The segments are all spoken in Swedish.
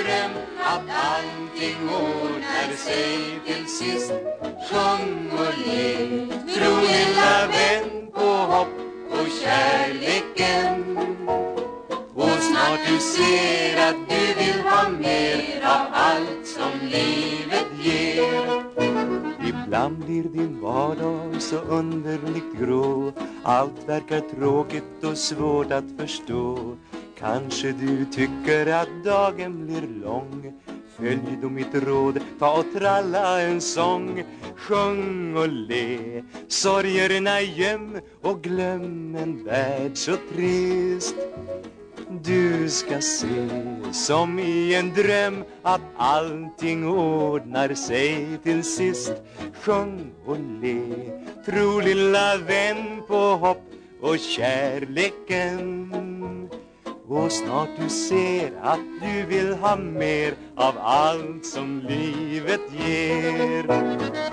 dröm att allting ordnar sig till sist. Sjung och le, tro lilla vän på hopp och kärleken. Och snart du ser att du vill ha mer av allt som livet ger. Ibland blir din vardag så underligt grå. Allt verkar tråkigt och svårt att förstå. Kanske du tycker att dagen blir lång. Följ då mitt råd, ta och tralla en sång. Sjung och le, sorgerna göm och glöm en värld så trist. Du ska se som i en dröm att allting ordnar sig till sist. Sjung och le, tro lilla vän på hopp och kärleken. Och snart du ser att du vill ha mer av allt som livet ger.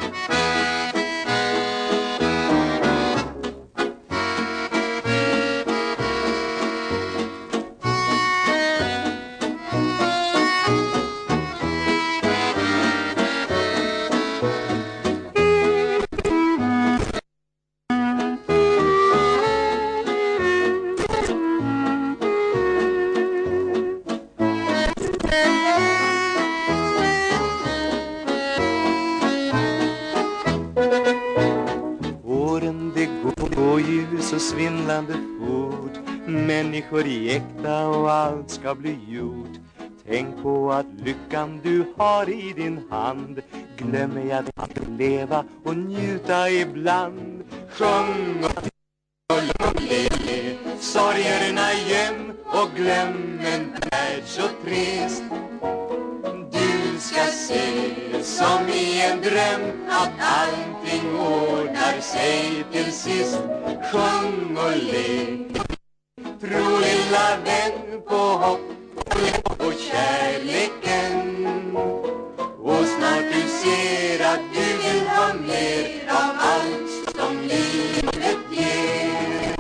Så svindlande fort. Människor i äkta och allt ska bli gjort. Tänk på att lyckan du har i din hand. Glömmer jag att leva och njuta ibland. Sjung och le, sorgerna göm och glöm en värld så trist. Du ska se som i en dröm att allting ordnar sig till sist. Sjung och le, tro lilla vän på hopp och kärleken. Och snart du ser att du vill ha mer av allt som livet ger.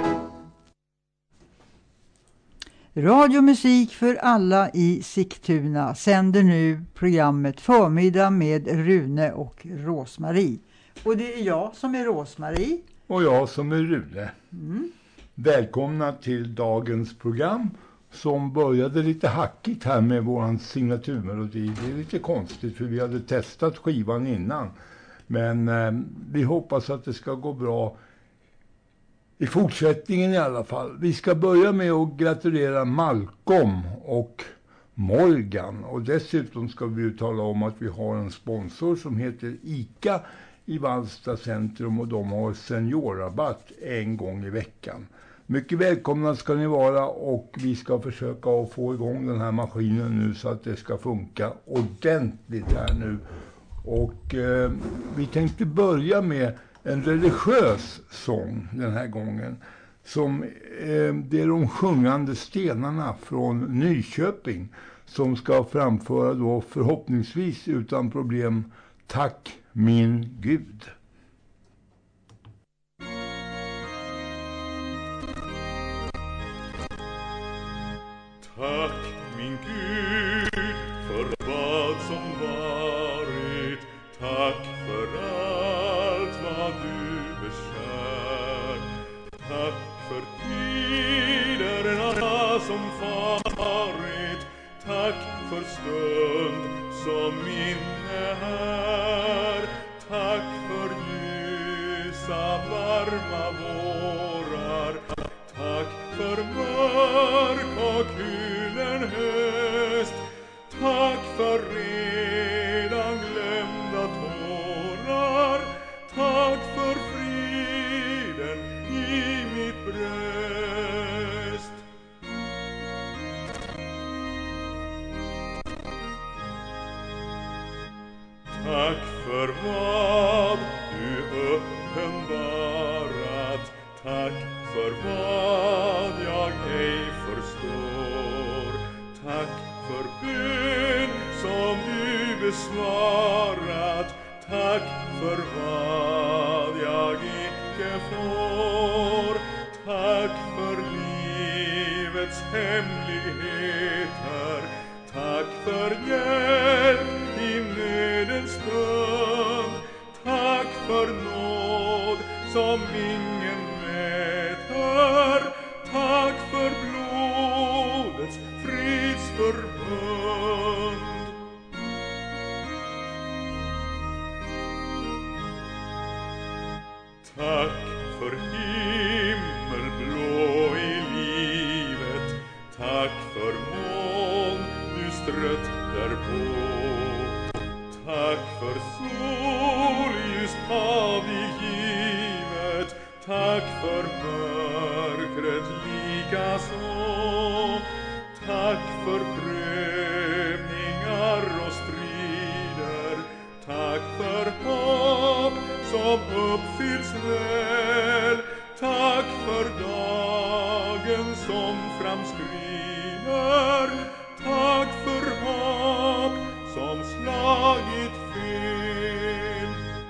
Radiomusik för alla i Sigtuna sänder nu programmet Förmiddag med Rune och Rosmarie. Och det är jag som är Rosmarie. Och jag som är Rune. Välkomna till dagens program som började lite hackigt här med våran signaturmelodi. Det är lite konstigt för vi hade testat skivan innan. Men vi hoppas att det ska gå bra i fortsättningen i alla fall. Vi ska börja med att gratulera Malcolm och Morgan. Och dessutom ska vi tala om att vi har en sponsor som heter ICA i Vallsta centrum och de har seniorrabatt en gång i veckan. Mycket välkomna ska ni vara och vi ska försöka att få igång den här maskinen nu så att det ska funka ordentligt här nu. Och vi tänkte börja med en religiös sång den här gången. Som det är de sjungande stenarna från Nyköping som ska framföra då förhoppningsvis utan problem Tack min Gud. Tack min Gud för vad som varit. Tack för allt vad du beskär. Tack för tiderna som farit. Tack för stund som minne här. Tack för ljusa varma vårar. Tack för mörk och kulen höst. Tack för redan glömda tårar. Tack för friden i mitt bröst. Tack för vad du uppenbarat. Tack för vad jag ej förstår. Tack för bön som du besvarat. Tack för vad jag icke får. Tack för livets hemligheter. Tack för hjälp i nödens stund. Tack för nåd som ingen mäter. Tack för blodets fridsförbund. Tack för himmelblå i livet. Tack för moln du strött därpå. Tack för solljus hav givet. Tack för mörkret likaså. Tack för prövningar och strider. Tack för hopp som uppfylls väl. Tack för dagen som framskrider. Tack för hopp som slagit fel.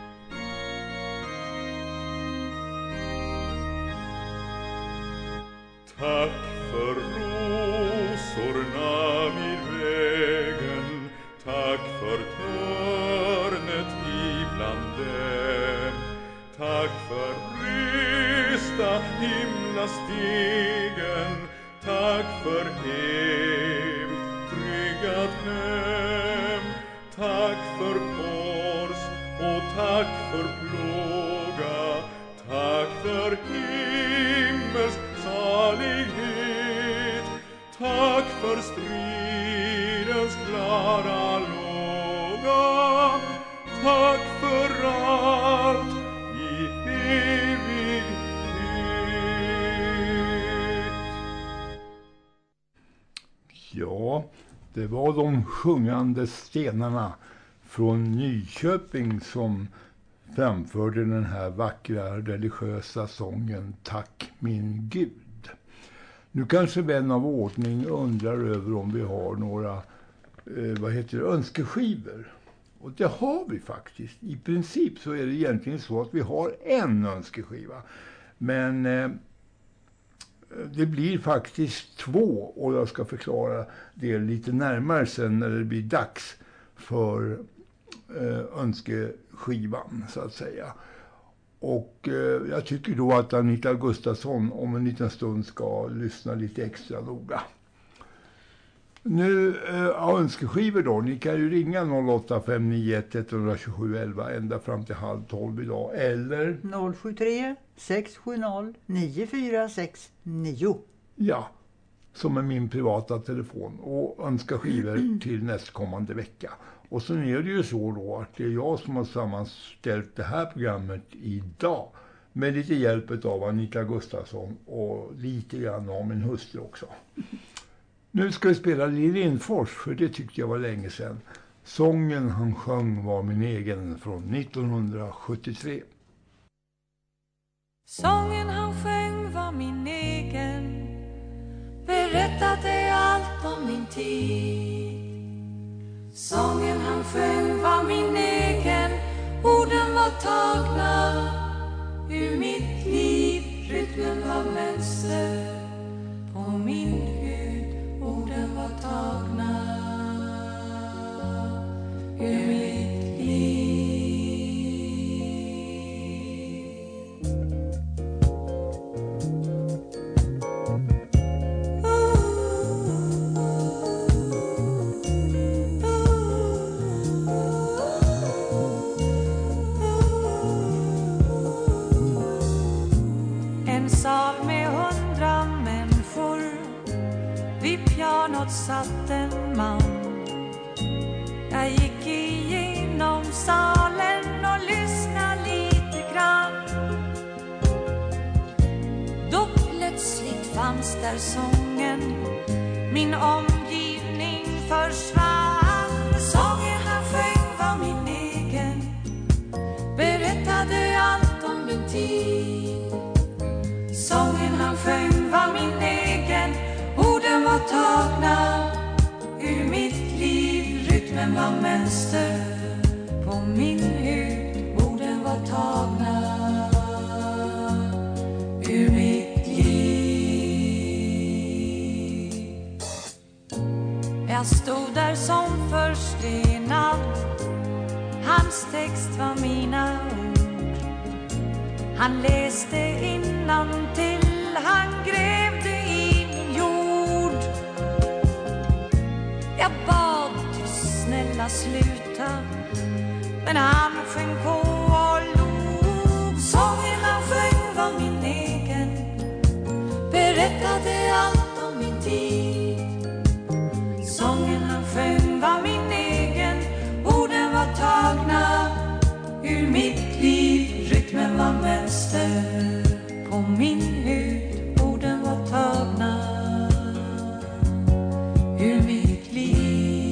Tack för rosorna vid vägen. Tack för törnet ibland dem. Tack för rysta himlastegen. Tack för evigt tryggat hem. Tack för kors och tack för plåga. Tack för himmelsk salighet. Tack för stridens klara låga. Tack för allt i evighet. Ja, det var de sjungande stenarna från Nyköping som framförde den här vackra religiösa sången Tack min Gud. Nu kanske vän av ordning undrar över om vi har några önskeskivor. Och det har vi faktiskt. I princip så är det egentligen så att vi har en önskeskiva. Men det blir faktiskt 2 och jag ska förklara det lite närmare sen när det blir dags för önskeskivan så att säga. Och jag tycker då att Anita Gustafsson om en liten stund ska lyssna lite extra noga. Nu önskeskivor då. Ni kan ju ringa 08-591 127 11 ända fram till 11:30 idag. Eller 073 670 9469. Ja, som är min privata telefon. Och önska skivor till nästkommande vecka. Och så är det ju så då att det är jag som har sammanställt det här programmet idag. Med lite hjälp av Anita Gustafsson och lite grann av min hustru också. Nu ska vi spela Lill Lindfors, för det tyckte jag var länge sedan. Sången han sjöng var min egen från 1973. Sången han sjöng var min egen, berättade allt om min tid. Sången han sjöng var min egen, orden var tagna ur mitt liv. Rytmen var mönster på min hud, orden var tagna ur mitt liv. En sal med 100 människor, vid pianot satt en man. Jag gick igenom salen och lyssnade lite grann. Då plötsligt fanns där sången, min omgivning försvann. Sången han sjöng var min egen, berättade allt om min tid. Sången han sjöng var min egen, orden var tagna ur mitt liv. Rytmen var mönster på min hud, orden var tagna ur mitt liv. Jag stod där som text var mina ord. Han läste innantill, han grävde i min jord. Jag bad, du snälla sluta, men han sjöng på och log. Sången han sjöng var min egen, berättade allt om min tid. Sången han sjöng var min egen, orden var tagna ur mitt liv. Rytmen var mönster på min hud, orden var tagna ur mitt liv.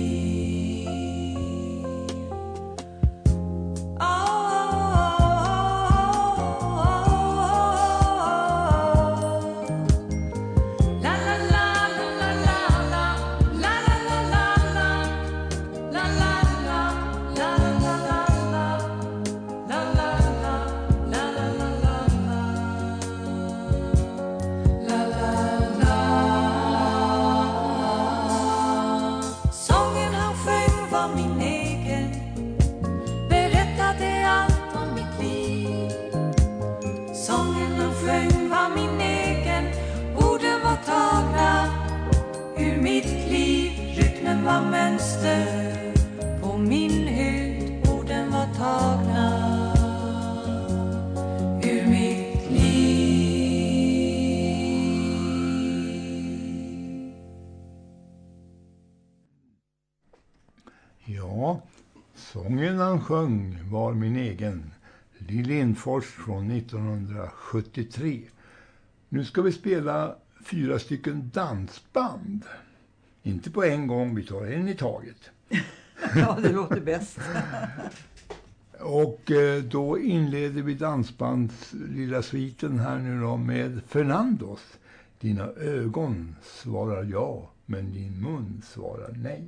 Var mönster på min hud, orden var tagna ur mitt liv. Ja, sången han sjöng var min egen. Lill Lindfors från 1973. Nu ska vi spela 4 stycken dansband. Inte på en gång, vi tar en i taget. Ja, det låter bäst. Och då inleder vi dansbands lilla sviten här nu då med Fernandos. Dina ögon svarar ja, men din mun svarar nej.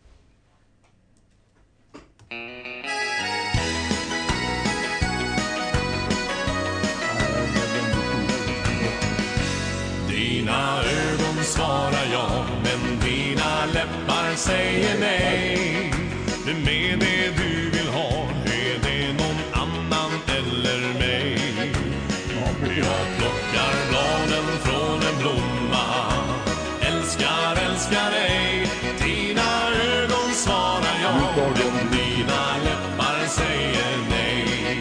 Dina ögon svarar ja, men dina läppar säger nej. Vem är det du vill ha? Är det någon annan eller mig? Jag plockar bladen från en blomma. Älskar, älskar dig. Dina ögon svarar ja, men dina läppar säger nej.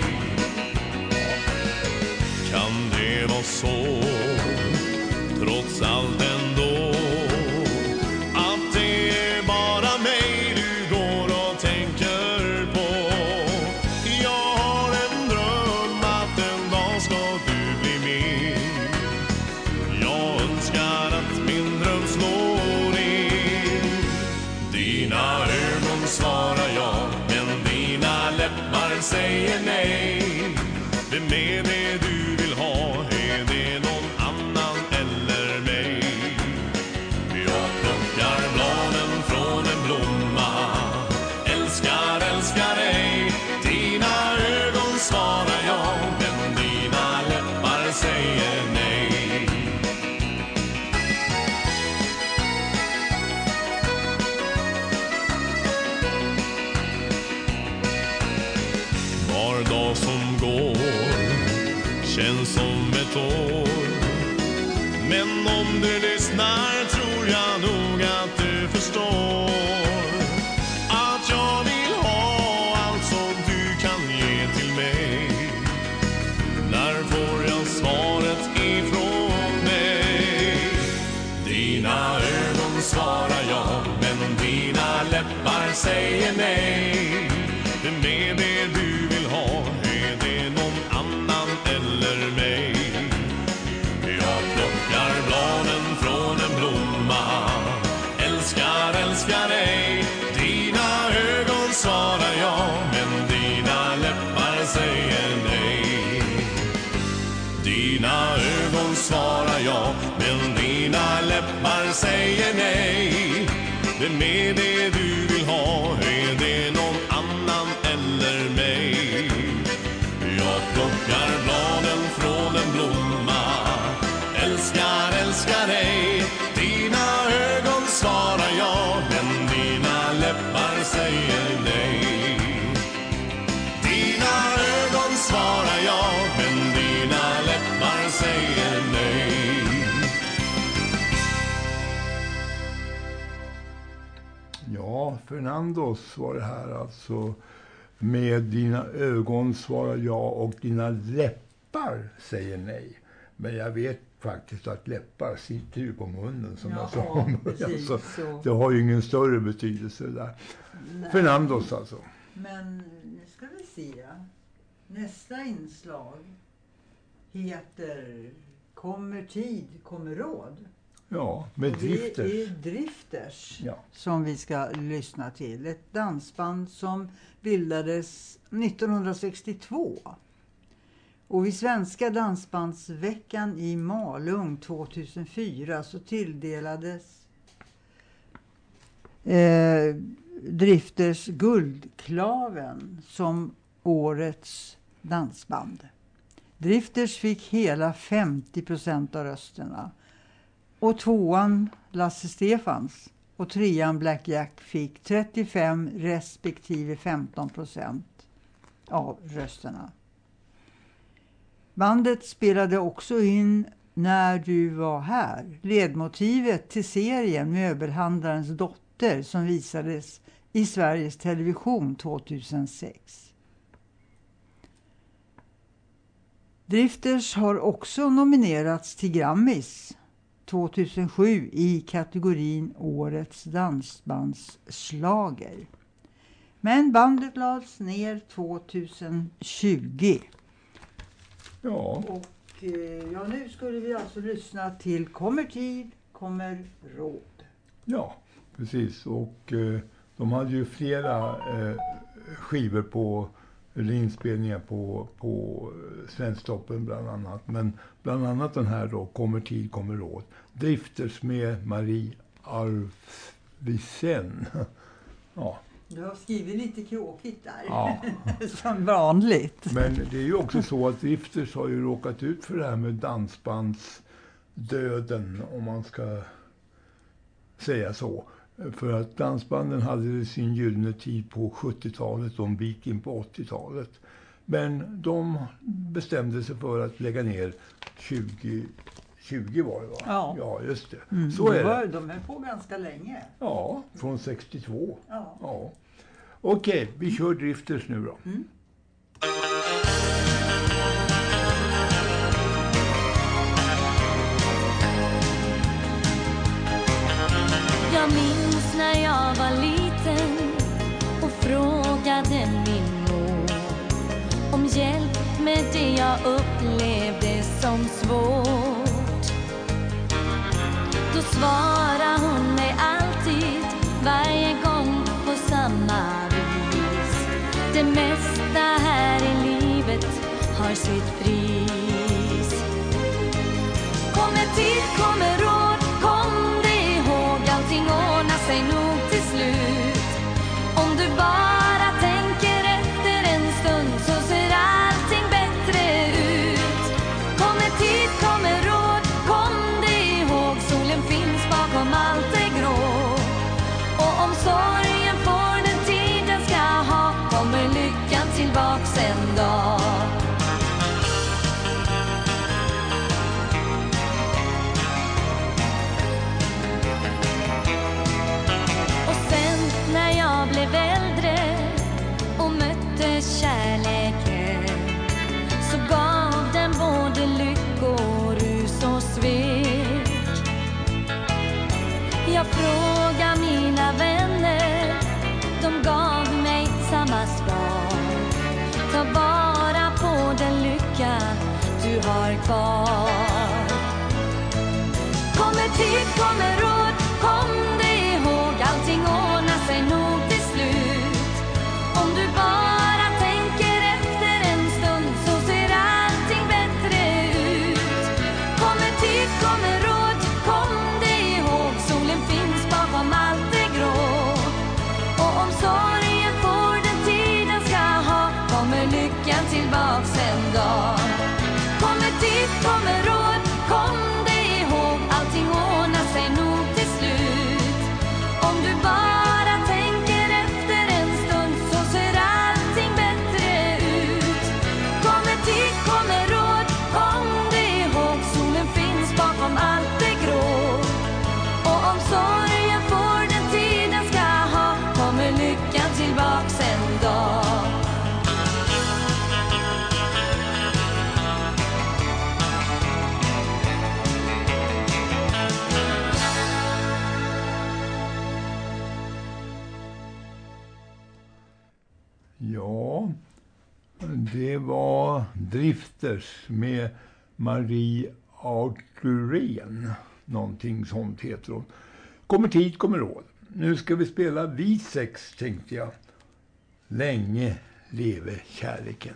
Kan det vara så? Trots allt ändå, att det är bara mig du går och tänker på. Jag har en dröm att en dag ska du bli min. Jag önskar att min dröm slår in. Dina ögon svarar ja, men dina läppar säger nej. Vem är det du vill ha? Är det någon annan eller mig? Jag plockar bladen från en blomma. Älskar, älskar dig. Dina ögon svarar ja, men dina läppar säger nej. Var dag som går känns som ett år. Men om du lyssnar tror jag nog att du förstår att jag vill ha allt som du kan ge till mig. När får jag svaret ifrån dig? Dina ögon svarar ja, men dina läppar säger nej. Vem är det du vill ha? Är det någon annan eller mig? Jag plockar bladen från en blomma. Älskar, älskar dig. Dina ögon svarar ja, men dina läppar säger nej. Dina ögon svarar ja, men dina läppar säger nej. Vem är det du vill ha? Är det någon annan eller mig? Jag plockar bladen från en blomma. Älskar, älskar dig. Dina ögon svarar ja, men dina läppar säger nej. Fernandos var det här alltså. Med dina ögon svarar ja och dina läppar säger nej. Men jag vet faktiskt att läppar sitter ju på munnen som jag sa. Precis, alltså, det har ju ingen större betydelse där. Nej. Fernandos alltså. Men nu ska vi se. Nästa inslag heter Kommer tid, kommer råd. Ja, med Drifters. Det är Drifters som vi ska lyssna till. Ett dansband som bildades 1962. Och vid Svenska dansbandsveckan i Malung 2004 så tilldelades Drifters Guldklaven som årets dansband. Drifters fick hela 50% av rösterna. Och tvåan Lasse Stefans och trean Black Jack fick 35 respektive 15% av rösterna. Bandet spelade också in När du var här, ledmotivet till serien Möbelhandlarens dotter som visades i Sveriges Television 2006. Drifters har också nominerats till Grammys 2007 i kategorin Årets dansbandsslager. Men bandet lades ner 2020. Ja. Och nu skulle vi alltså lyssna till Kommer tid, kommer råd. Ja, precis. Och de hade ju flera skivor på, eller inspelningar på Svensktoppen bland annat. Men bland annat den här då, Kommer tid, kommer råd. Drifters med Marie Arvisen. Ja. Du har skrivit lite kråkigt där, ja. som vanligt. Men det är ju också så att Drifters har ju råkat ut för det här med dansbandsdöden, om man ska säga så. För att dansbanden hade sin gyllene tid på 70-talet och en bit in på 80-talet. Men de bestämde sig för att lägga ner 20 var det, va? Ja, just det. Så är det. De är på ganska länge. Ja, från 62. Ja. Okej, vi kör Drifters nu då. Jag minns när jag var liten och frågade min mor om hjälp med det jag upplevde som svårt. Då svarade hon mig alltid, varje gång på samma vis: det mesta här i livet har sitt pris. Kommer tid, kommer råd, kom det ihåg, allting ordnar sig nog till slut. Om du bara tänker efter en stund så ser allting bättre ut. Kommer tid, kommer råd, kom det ihåg, solen finns bakom allt det grå. Och om sorgen får den tid den ska ha, kommer lyckan tillbaks en dag. Blev äldre och mötte kärleken, så gav den både lyckor, rus och svek. Jag frågade mina vänner, de gav mig samma svar: ta vara på den lycka du har kvar. Kommer tid, kommer råd, kom det ihåg, allting ordnar sig nog till slut. Om du bara tänker efter en stund så ser allting bättre ut. Kommer tid, kommer råd, kom det ihåg, solen finns bakom allt det grå. Och om sorgen får den tiden ska ha, kommer lyckan tillbaks en dag. Kommer tid, kommer råd, kom det ihåg, allting ordnar sig nog tillbaks en dag. Ja, det var Drifters med Marie Arthurén. Någonting sånt heter hon. Kommer tid, kommer råd. Nu ska vi spela vi sex, tänkte jag. Länge leve kärleken.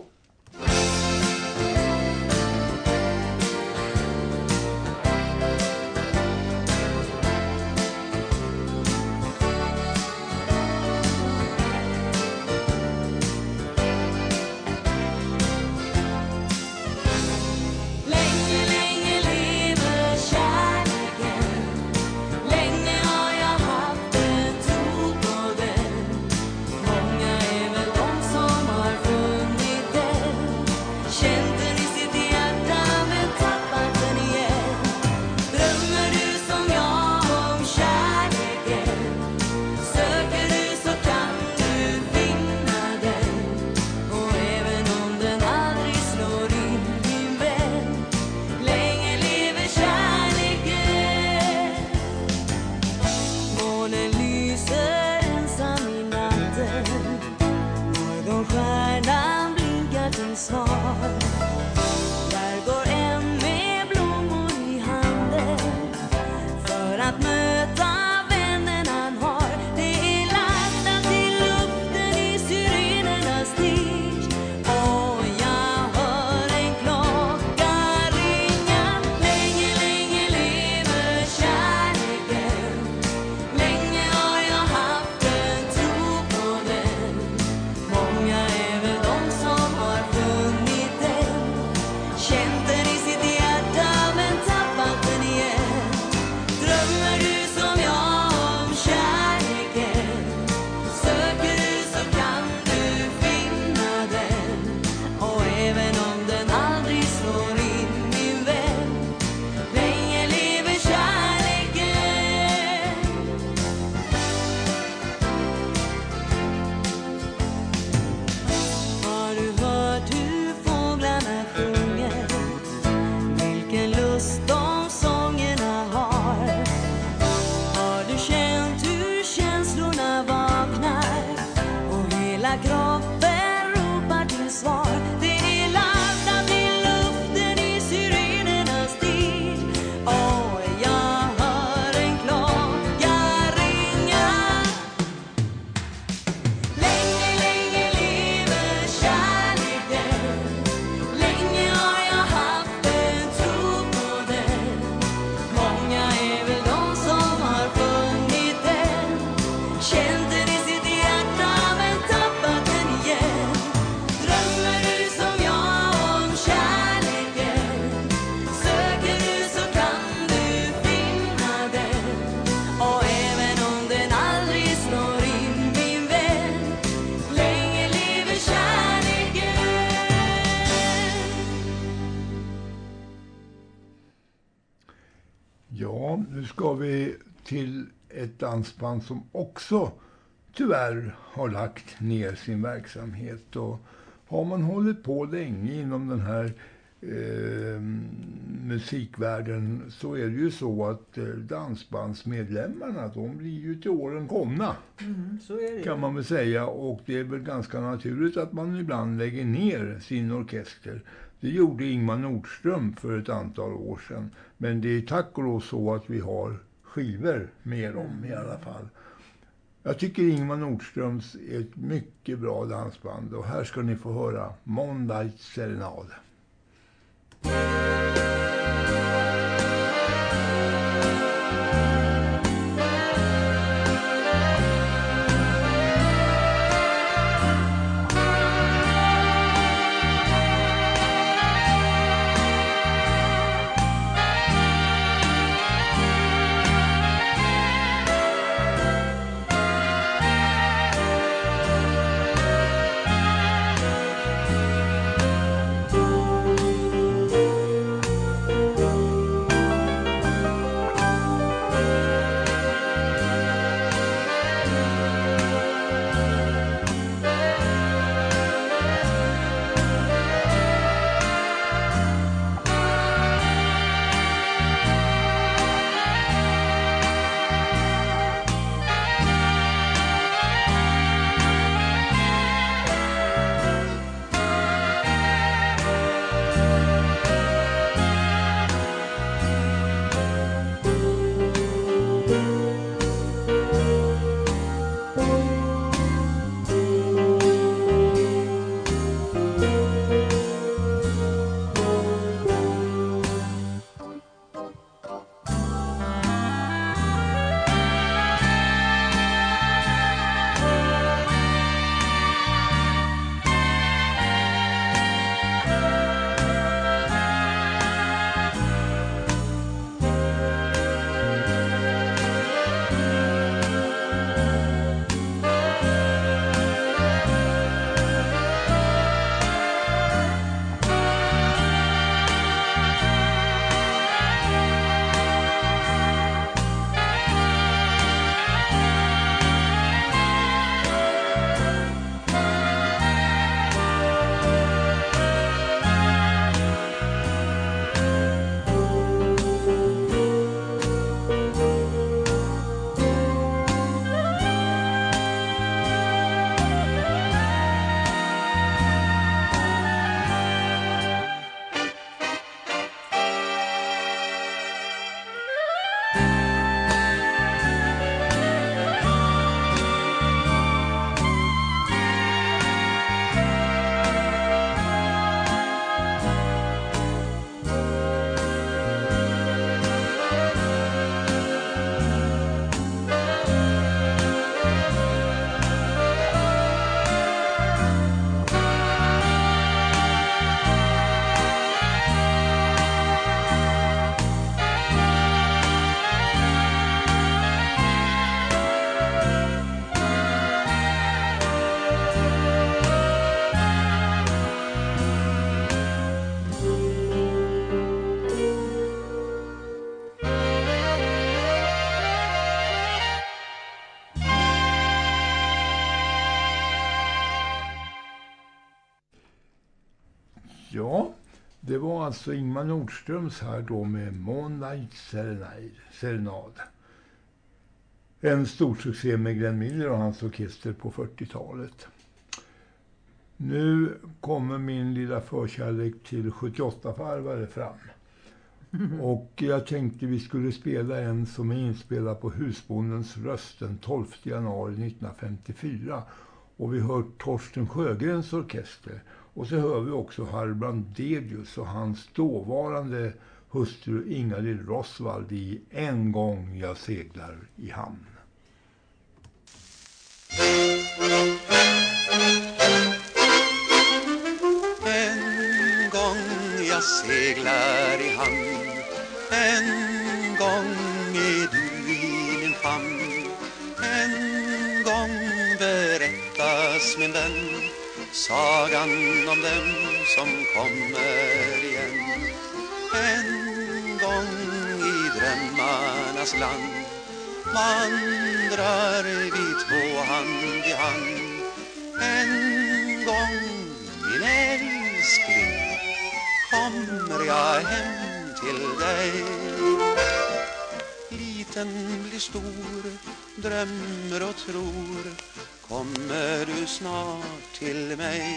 Ja, nu ska vi till ett dansband som också tyvärr har lagt ner sin verksamhet. Och har man hållit på länge inom den här musikvärlden så är det ju så att dansbandsmedlemmarna, de blir ju till åren komna. Så är det. Kan man väl säga, och det är väl ganska naturligt att man ibland lägger ner sin orkester. Det gjorde Ingmar Nordström för ett antal år sedan. Men det är tack och lov så att vi har skivor med dem i alla fall. Jag tycker Ingmar Nordströms är ett mycket bra dansband. Och här ska ni få höra Moonlight Serenade. Ja, det var alltså Ingmar Nordströms här då med Moonlight Serenade. En stor succé med Glenn Miller och hans orkester på 40-talet. Nu kommer min lilla förkärlek till 78-farvare fram. Och jag tänkte vi skulle spela en som är inspelad på Husbondens röst den 12 januari 1954. Och vi hör Torsten Sjögrens orkester. Och så hör vi också Harry Brandelius och hans dåvarande hustru Ingalill Roswald i En gång jag seglar i hamn. En gång jag seglar i hamn, en gång är du i min famn. En gång berättas min vän sagan om dem som kommer igen. En gång i drömmarnas land vandrar vi två hand i hand. En gång, min älskling, kommer jag hem till dig. Liten blir stor, drömmer och tror, kommer du snart till mig.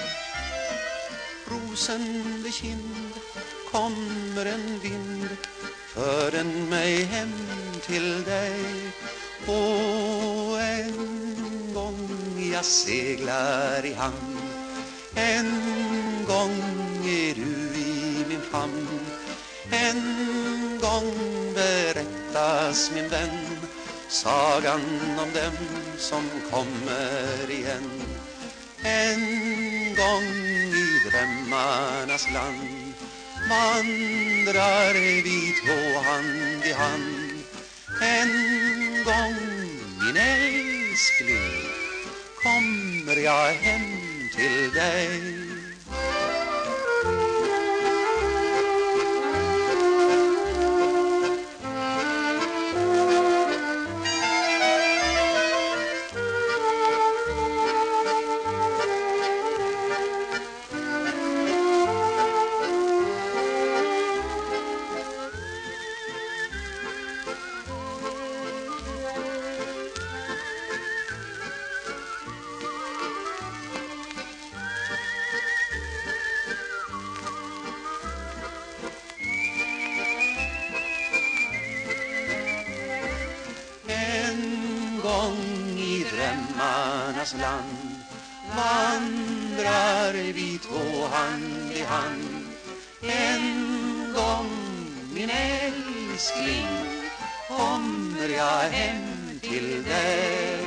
Rosen vid kind, kommer en vind, för den mig hem till dig. Och en gång jag seglar i hamn, en gång är du i min famn. En gång berättas min vän sagan om dem som kommer igen. En gång i drömmarnas land vandrar vi två hand i hand. En gång, min älskling, kommer jag hem till dig. Land vandrar vi två hand i hand. En gång, min älskling, kommer jag hem till dig.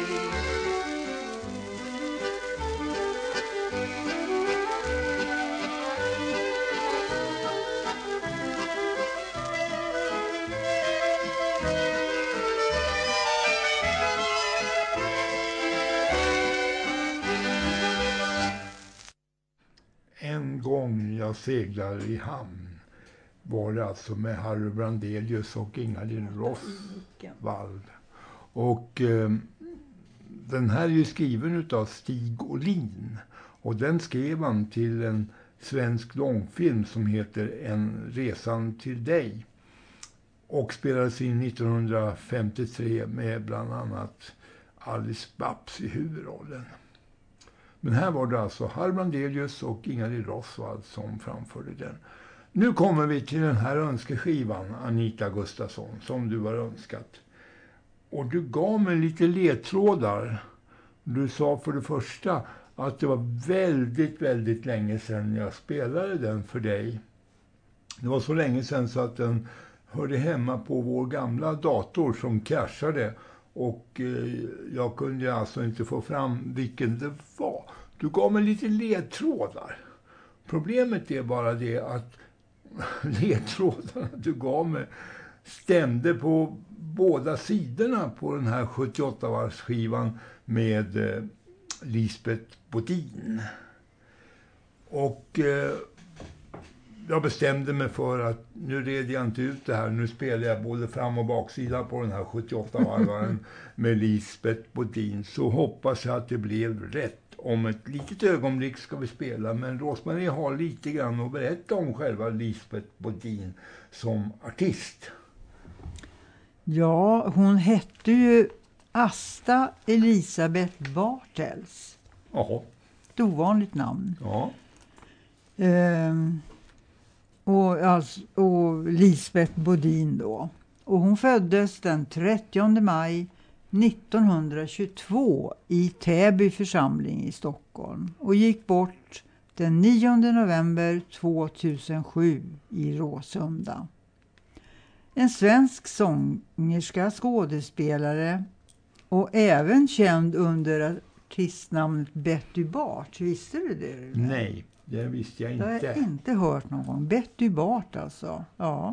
En gång jag seglar i hamn var det alltså med Harry Brandelius och Ingalill Roswald. Och den här är ju skriven av Stig Olin. Och den skrev han till en svensk långfilm som heter En resan till dig. Och spelades in 1953 med bland annat Alice Babs i huvudrollen. Men här var det alltså Harry Brandelius och Ingalill Roswald som framförde den. Nu kommer vi till den här önskeskivan, Anita Gustafsson, som du har önskat. Och du gav mig lite ledtrådar. Du sa för det första att det var väldigt, väldigt länge sedan jag spelade den för dig. Det var så länge sedan så att den hörde hemma på vår gamla dator som kraschade. Och jag kunde alltså inte få fram vilken det var. Du gav mig lite ledtrådar. Problemet är bara det att ledtrådarna du gav mig stämde på båda sidorna på den här 78-varsskivan med Lisbeth Bodin. Och jag bestämde mig för att nu reder jag inte ut det här. Nu spelar jag både fram- och baksida på den här 78-varvaren med Lisbeth Bodin. Så hoppas jag att det blev rätt. om ett litet ögonblick ska vi spela, men Rose-Marie har lite grann att berätta om själva Lisbeth Bodin som artist. Ja, hon hette ju Asta Elisabeth Bartels. Jaha. Ett ovanligt namn. Ja. Och Lisbeth Bodin då. Och hon föddes den 30 maj 1922 i Täby församling i Stockholm och gick bort den 9 november 2007 i Råsunda. En svensk sångerska, skådespelare och även känd under artistnamnet Betty Bart. Visste du det? Nej, det visste jag inte. Det har jag inte hört någon gång. Betty Bart alltså. Ja.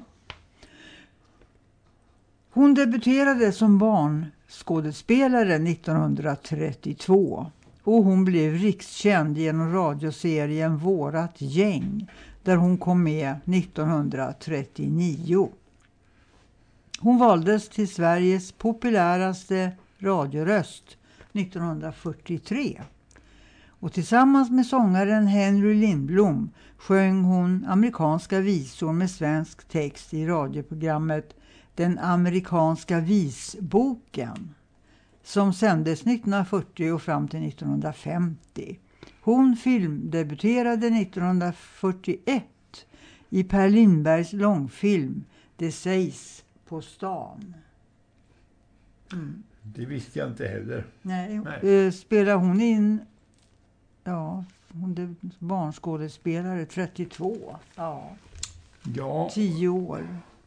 Hon debuterade som barnskådespelare 1932 och hon blev rikskänd genom radioserien Vårat gäng där hon kom med 1939. Hon valdes till Sveriges populäraste radioröst 1943. Och tillsammans med sångaren Henry Lindblom sjöng hon amerikanska visor med svensk text i radioprogrammet Den amerikanska visboken som sändes 1940 och fram till 1950. Hon filmdebuterade 1941 i Per Lindbergs långfilm Det sägs på stan. Mm. Det visste jag inte heller. Nej. Spelar hon in... Ja, hon är barnskådespelare 32. Ja. 10 år.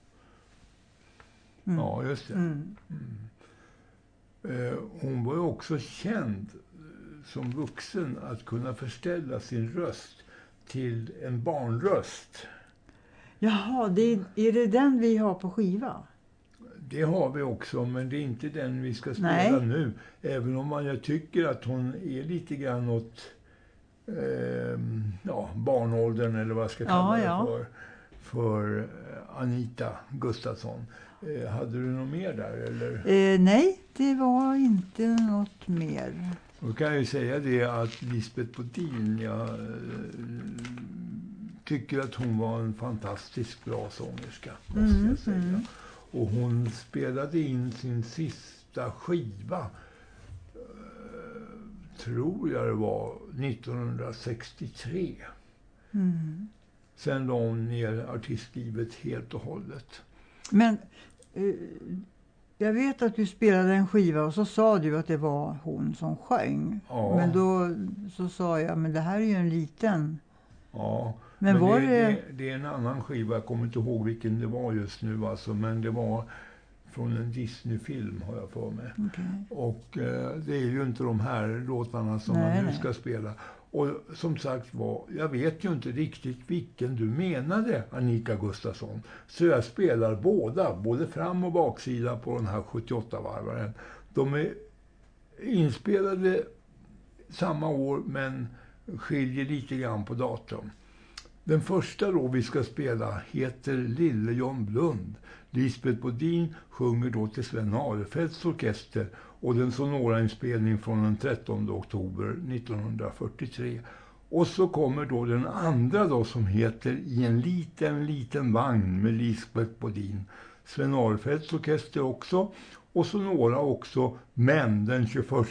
Mm. Ja, just det. Mm. Hon var ju också känd som vuxen att kunna förställa sin röst till en barnröst. Jaha, är det den vi har på skiva? Det har vi också, men det är inte den vi ska spela nu. Även om jag tycker att hon är lite grann åt barnåldern eller vad jag ska kalla det för Anita Gustafsson. Hade du något mer där? Eller? Nej, det var inte något mer. Då kan jag ju säga det att Lisbeth Bodin, jag tycker att hon var en fantastiskt bra sångerska, måste jag säga. Mm. Och hon spelade in sin sista skiva, tror jag det var, 1963. Mm. Sen la hon ner artistlivet helt och hållet. Men jag vet att du spelade en skiva och så sa du att det var hon som sjöng. Ja. Men då så sa jag, men det här är ju en liten... Ja, men var det är en annan skiva. Jag kommer inte ihåg vilken det var just nu alltså, men det var från en Disney-film har jag för mig. Okay. Och det är ju inte de här låtarna som man nu ska spela. Och som sagt var, jag vet ju inte riktigt vilken du menade, Anita Gustafsson. Så jag spelar både fram- och baksida på den här 78-varvaren. De är inspelade samma år men skiljer lite grann på datum. Den första då vi ska spela heter Lille John Blund. Lisbeth Bodin sjunger då till Sven Arefelts orkester och den sonora inspelning från den 13 oktober 1943. Och så kommer då den andra då som heter I en liten vagn med Lisbeth Bodin. Sven Arefelts orkester också och sonora också, men den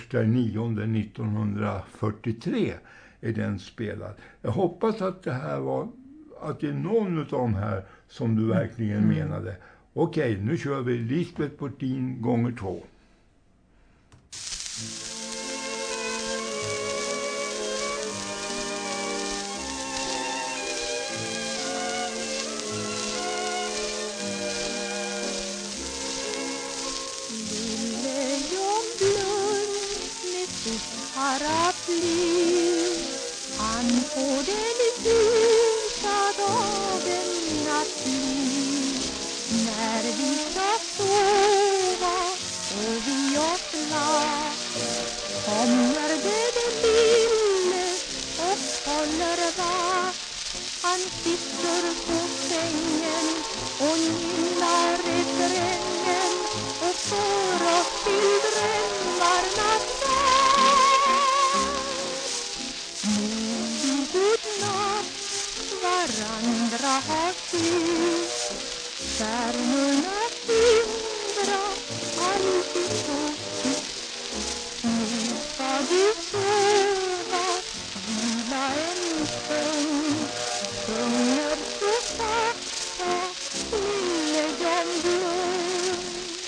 21/9/1943 är den spelad. Jag hoppas att det här var, att det är någon av de här som du verkligen menade. Okej, nu kör vi Lisbeth Bodin gånger 2. Han får den ljusa dagen att bli när vi ska sova och vi oss glatt. Kommer det den lille och håller vakt. Han sitter på sängen och nynnar refrängen och för oss till drömmarnas dag. har skydd. Stjärnorna skimra alltid så tyst. Nu ska du sova, vila en stund. Sjunger så sakta, lille John Blund.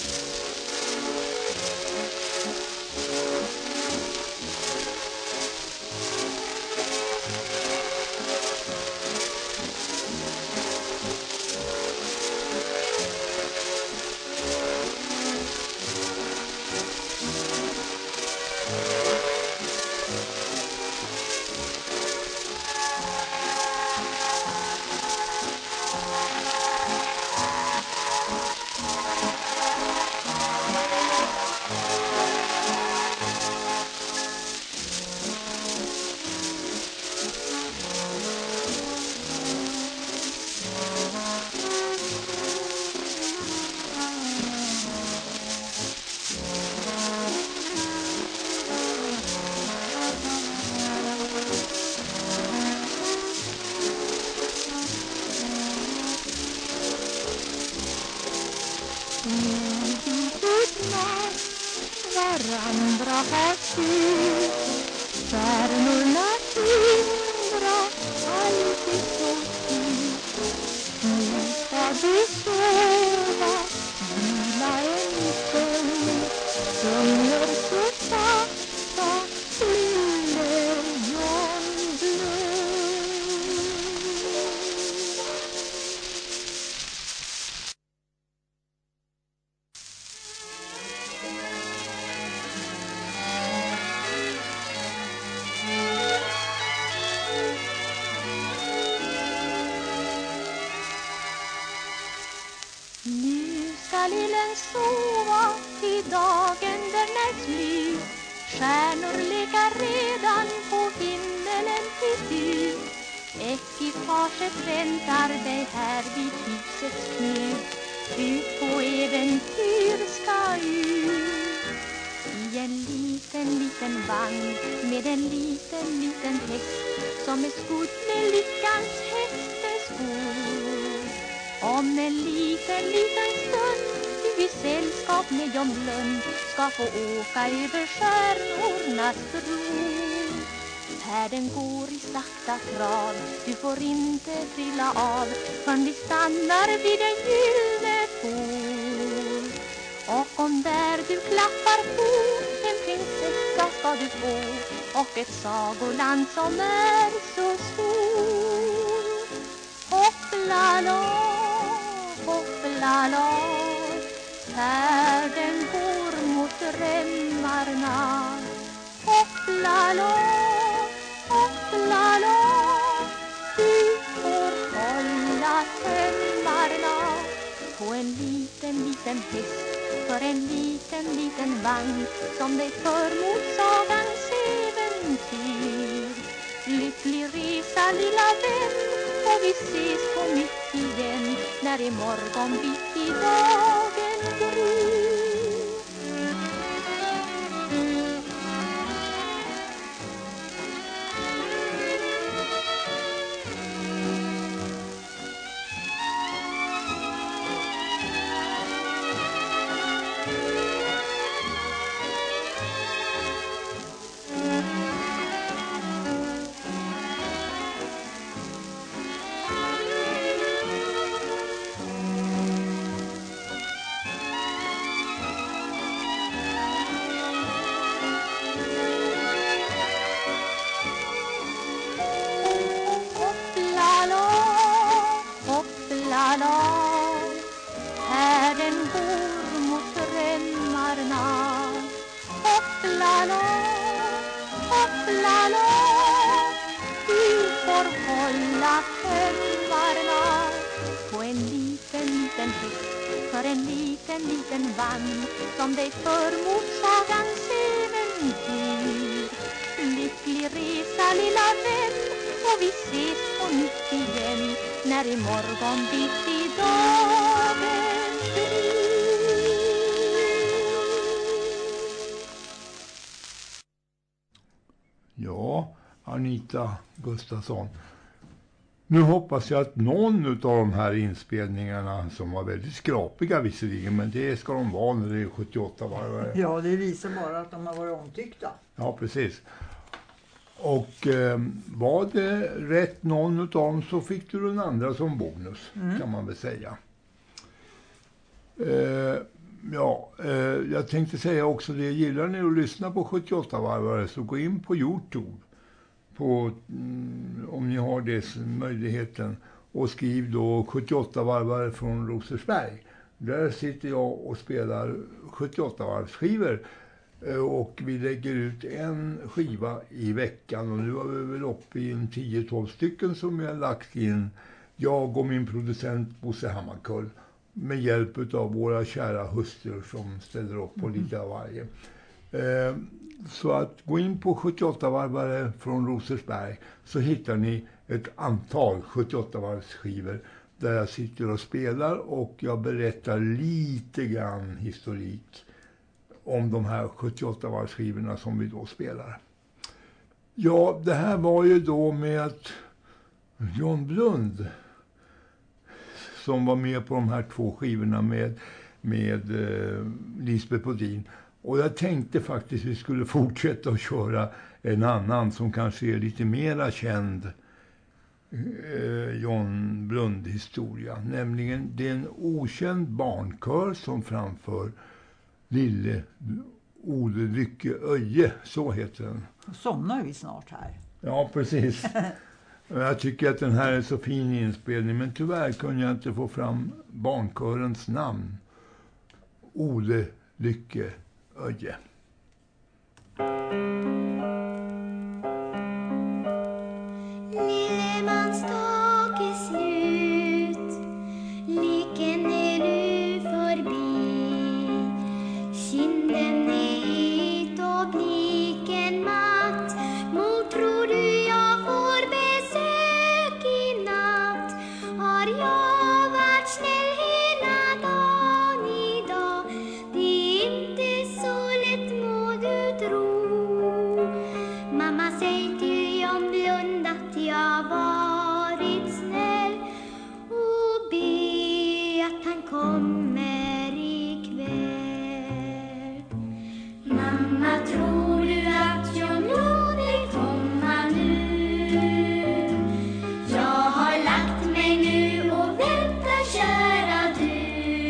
Varandra har skydd. Stjärnorna skimra alltid så tyst. Nu ska du sova, vila en stund. Sjunger så sakta, lille John Blund. Nu ska lillen sova till dagen den är slut. Stjärnor lekar redan på himmelen till slut. Ekipaget väntar dig här vid husets knut. Ut på äventyr ska ut. I en liten vagn med en liten häst som är skodd med lyckans hästeskor. Om en liten stund du i sällskap med John Blund ska få åka över stjärnornas bro. Färden går i sakta trav, du får inte trilla av förrän vi stannar vid en gyllene port. Och om där du klappar på, en prinsessa ska du få och ett sagoland som är så stort. Hoppla-la, hoppla-la, färden går mot drömmarna. Hoppla-la, hoppla-la, du får hålla tömmarna. På en liten häst för en liten vagn som dig för mot sagans äventyr. Lycklig resa lilla vän, och vi ses på nytt igen när i morgon bitti dagen gryr. Färden går mot drömmarna. Hoppla-la, hoppla-la, du får hålla tömmarna. På en liten häst för en liten vagn som dig för mot sagans äventyr. Lycklig resa lilla vän, och vi ses på nytt igen när i morgon bitti dagen gryr. Ja, Anita Gustafsson. Nu hoppas jag att någon av de här inspelningarna, som var väldigt skrapiga visserligen, men det ska de vara när det är 78 varv. Ja, det visar bara att de har varit omtyckta. Ja, precis. Och var det rätt någon av dem så fick du den andra som bonus, kan man väl säga. Jag tänkte säga också det, gillar ni att lyssna på 78-varvare så gå in på YouTube om ni har det möjligheten och skriv då 78-varvare från Rosersberg. Där sitter jag och spelar 78-varvsskivor och vi lägger ut en skiva i veckan och nu har vi väl uppe i 10-12 stycken som jag har lagt in, jag och min producent Bosse Hammarkull, med hjälp av våra kära hustrur som ställer upp på lite av varje. Så att gå in på 78-varvare från Rosersberg så hittar ni ett antal 78-varvsskivor där jag sitter och spelar och jag berättar lite grann historik om de här 78-varvsskivorna som vi då spelar. Ja, det här var ju då med John Blund som var med på de här 2 skivorna med Lisbeth Bodin. Och jag tänkte faktiskt vi skulle fortsätta att köra en annan som kanske är lite mera känd John Blund-historia. Nämligen det är en okänd barnkör som framför Lille Ole Lycke Öje, så heter den. Då somnar vi snart här. Ja, precis. Jag tycker att den här är så fin inspelning, men tyvärr kunde jag inte få fram barnkörens namn. Ole Lycke Öje. Lillemans tak är slut, leken är nu förbi. Kinden är het och blicken matt. Mor, tror du jag får besök i natt? Har jag varit snäll hela dagen idag? Det är inte så lätt, må du tro. Mamma säger till John Blund att jag varit snäll och be att han kommer ikväll. Mamma, tror du att John Blund vill komma nu? Jag har lagt mig nu och väntar, kära du.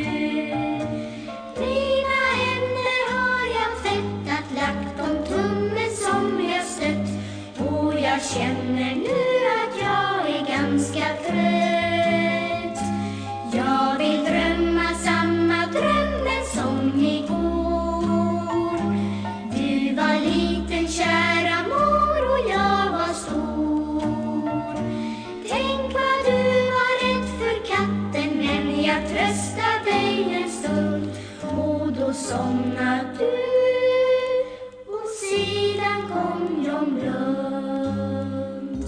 Mina händer har jag tvättat, lagt om tummen som jag stött. Och jag känner nu att jag är ganska trött. Jag vill drömma samma drömmen som igår. Du var liten, kära mor, och jag var stor. Tänk vad du var rädd för katten, men jag tröstade dig en stund. Och då somnade du, och sedan kom John Blund.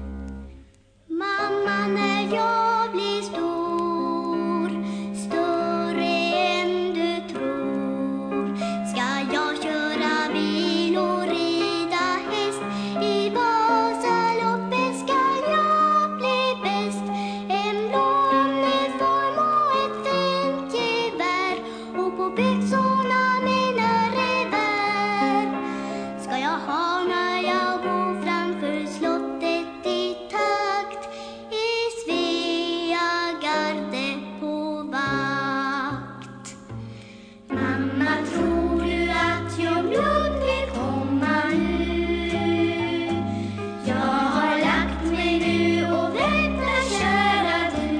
Mamma, när jag blir stor, större än du tror, ska jag köra bil och rida häst. I Vasaloppet ska jag bli bäst. En blå uniform och ett fint gevär, och på byxorna mina revär ska jag ha när jag går framför slottet i takt. I Svea garde på vakt. Mamma, tror du att John Blund vill komma nu? Jag har lagt mig nu och väntar, kära du.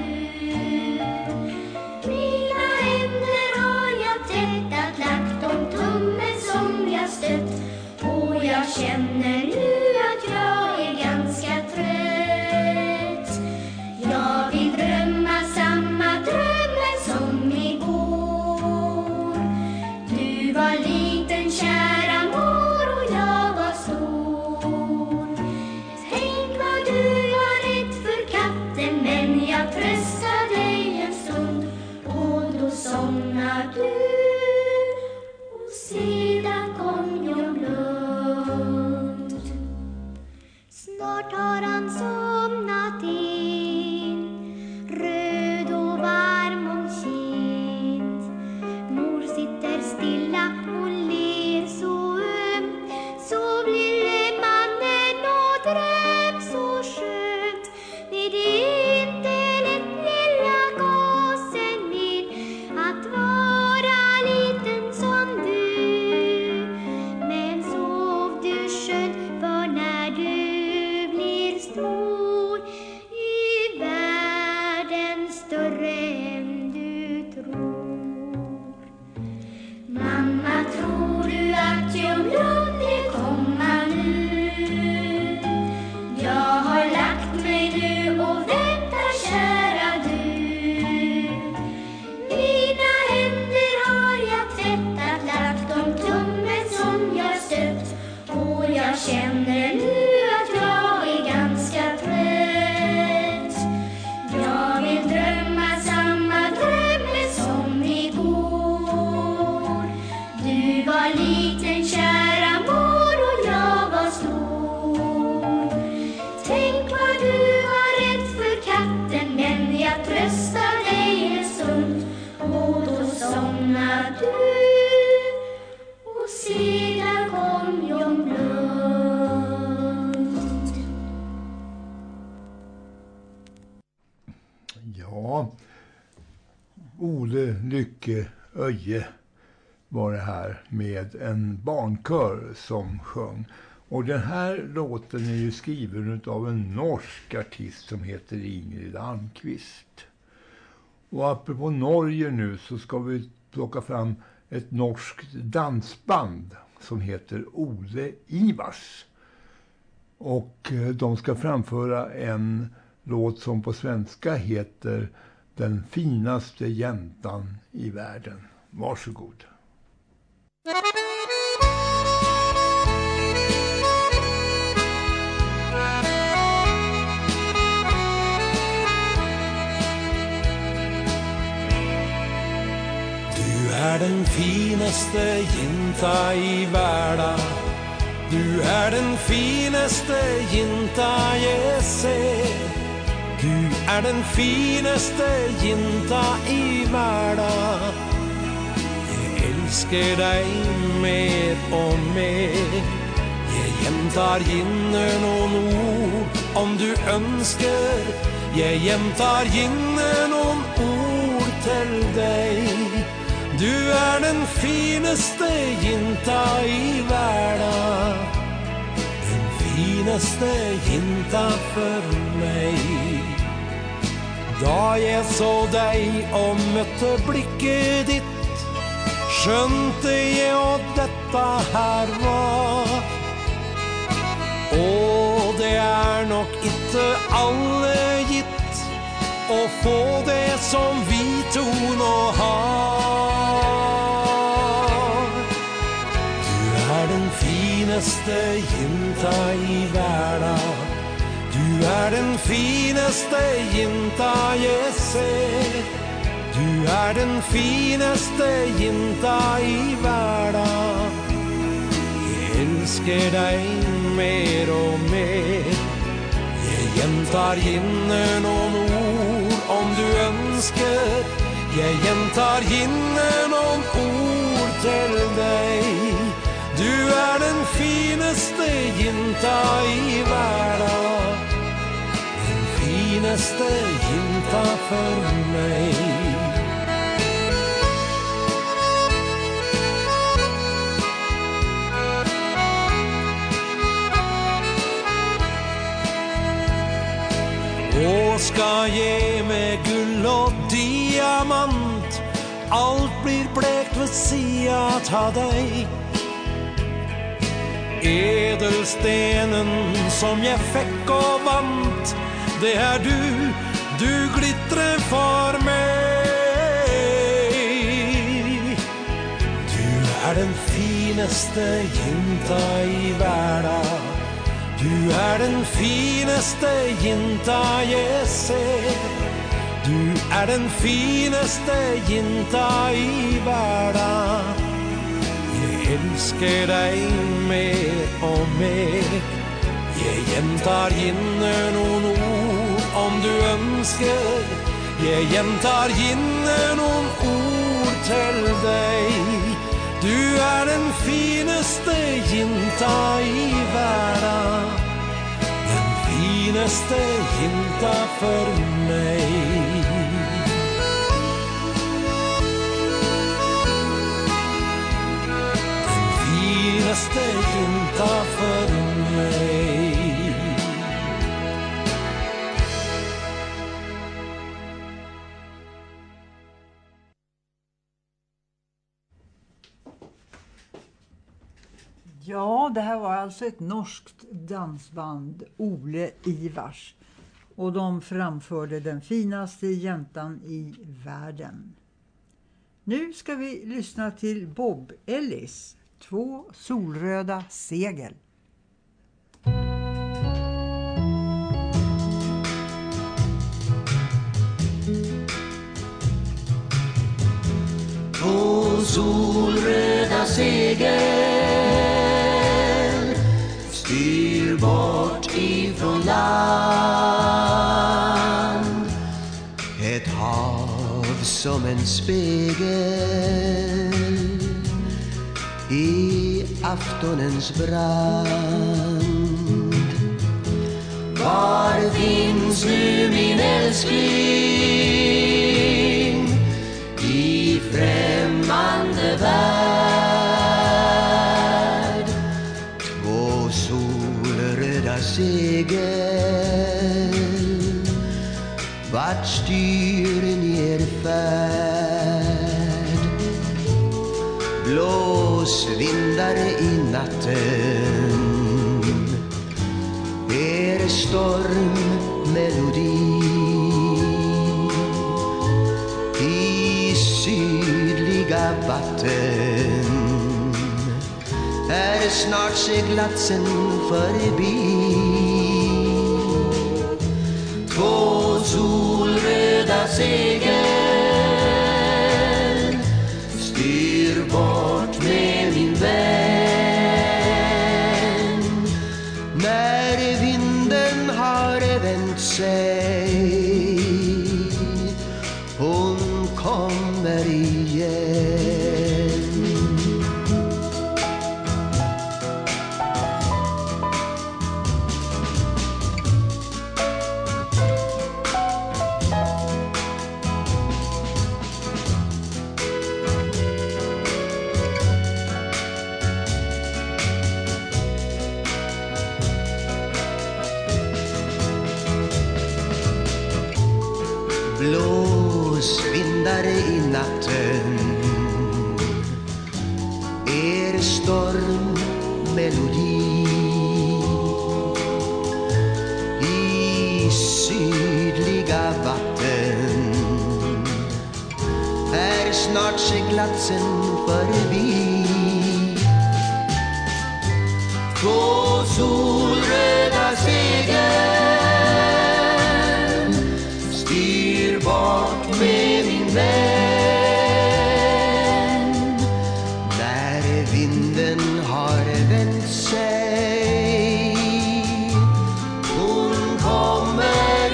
Mina händer har jag tvättat, lagt om tummen som jag stött. Och jag känner nu att jag är ganska trött. Jag vill drömma samma drömmen som igår. Du var liten, kära mor, och jag var stor. Tänk vad du var rädd för katten, men jag tröstade dig en stund. Och då somnade du, och sedan kom John Blund. Snart har han somnat in. Ja, Ole Lycke Öje var det här med en barnkör som sjöng. Och den här låten är ju skriven av en norsk artist som heter Ingrid Almqvist. Och apropå Norge nu så ska vi plocka fram ett norskt dansband som heter Ole Ivars. Och de ska framföra en låt som på svenska heter Den finaste jäntan i världen. Varsågod. Du är den finaste jänta i världen. Du är den finaste jänta jag ser. Du är den finaste jänta i världen. Jag älskar dig mer och mer. Jag jämtar ginner någon ord om du önskar. Jag jämtar ginner någon ord till dig. Du är den finaste jänta i världen. Den finaste jänta för mig. Da jag så dig och mötte blikket ditt, skjønte jag att detta här var. Och det är nog inte alle gitt att få det som vi to nå har. Du är den finaste jänta i världen. Du är den finaste jänta jag ser. Du är den finaste jänta i världen. Jag älskar dig mer och mer. Jag jämtar ginner någon ord om du önskar. Jag jämtar ginner någon ord till dig. Du är den finaste jänta i världen. Den finaste jänta för mig. Och ska ge mig guld och diamant, allt blir blekt vid sidan av dig. Edelstenen som jag fick och vant, det är du glittrar för mig. Du är den finaste jänta i världen. Du är den finaste jänta jag ser. Du är den finaste jänta i världen. Jag älskar dig mer och mer. Jag jämtar ginner någon ord om du önskar. Jag jämtar ginner någon ord till dig. Du är den finaste jänta i världen. Den finaste jänta för mig. Den finaste jänta för mig. Ja, det här var alltså ett norskt dansband, Ole Ivars. Och de framförde Den finaste jäntan i världen. Nu ska vi lyssna till Bob Ellis, 2 solröda segel. Två solröda segel styr bort ifrån land. Ett hav som en spegel i aftonens brand. Var finns nu min älskling? segel? Vart styr ni er färd? Blås vindar i natten, er stormmelodi. I sydliga vatten är snart seglatsen förbi. Två solröda segel styr bort med min vän. När vinden har vänt sig, hon kommer igen. Blås vindar i natten, er stormmelodi. I sydliga vatten är snart seglatsen förbi. Två solröda segel styr bort med min vän. När vinden har vänt sig, hon kommer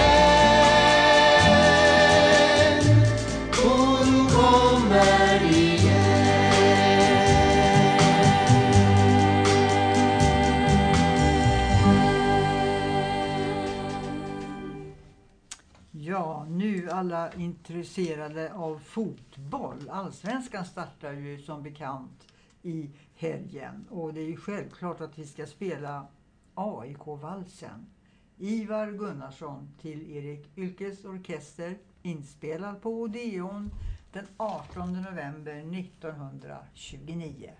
igen. Hon kommer igen. Ja, nu alla intresserade av fotboll. Allsvenskan startar ju som bekant i helgen. Och det är ju självklart att vi ska spela AIK-valsen. Ivar Gunnarsson till Erik Ylkes orkester, inspelad på Odeon den 18 november 1929.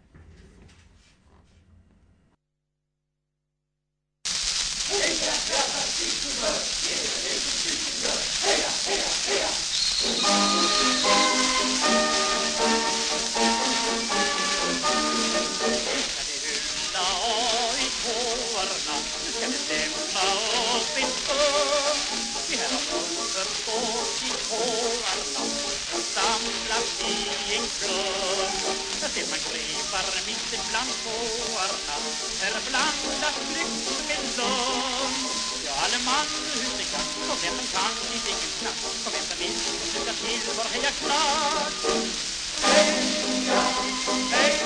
Ser man grävar mitt bland tårarna, här blandas lyx med lön. Ja, alle man ute kan, och vem som kan i ingen knapp, och vem som vill sluta till för heja klart. Heja, heja,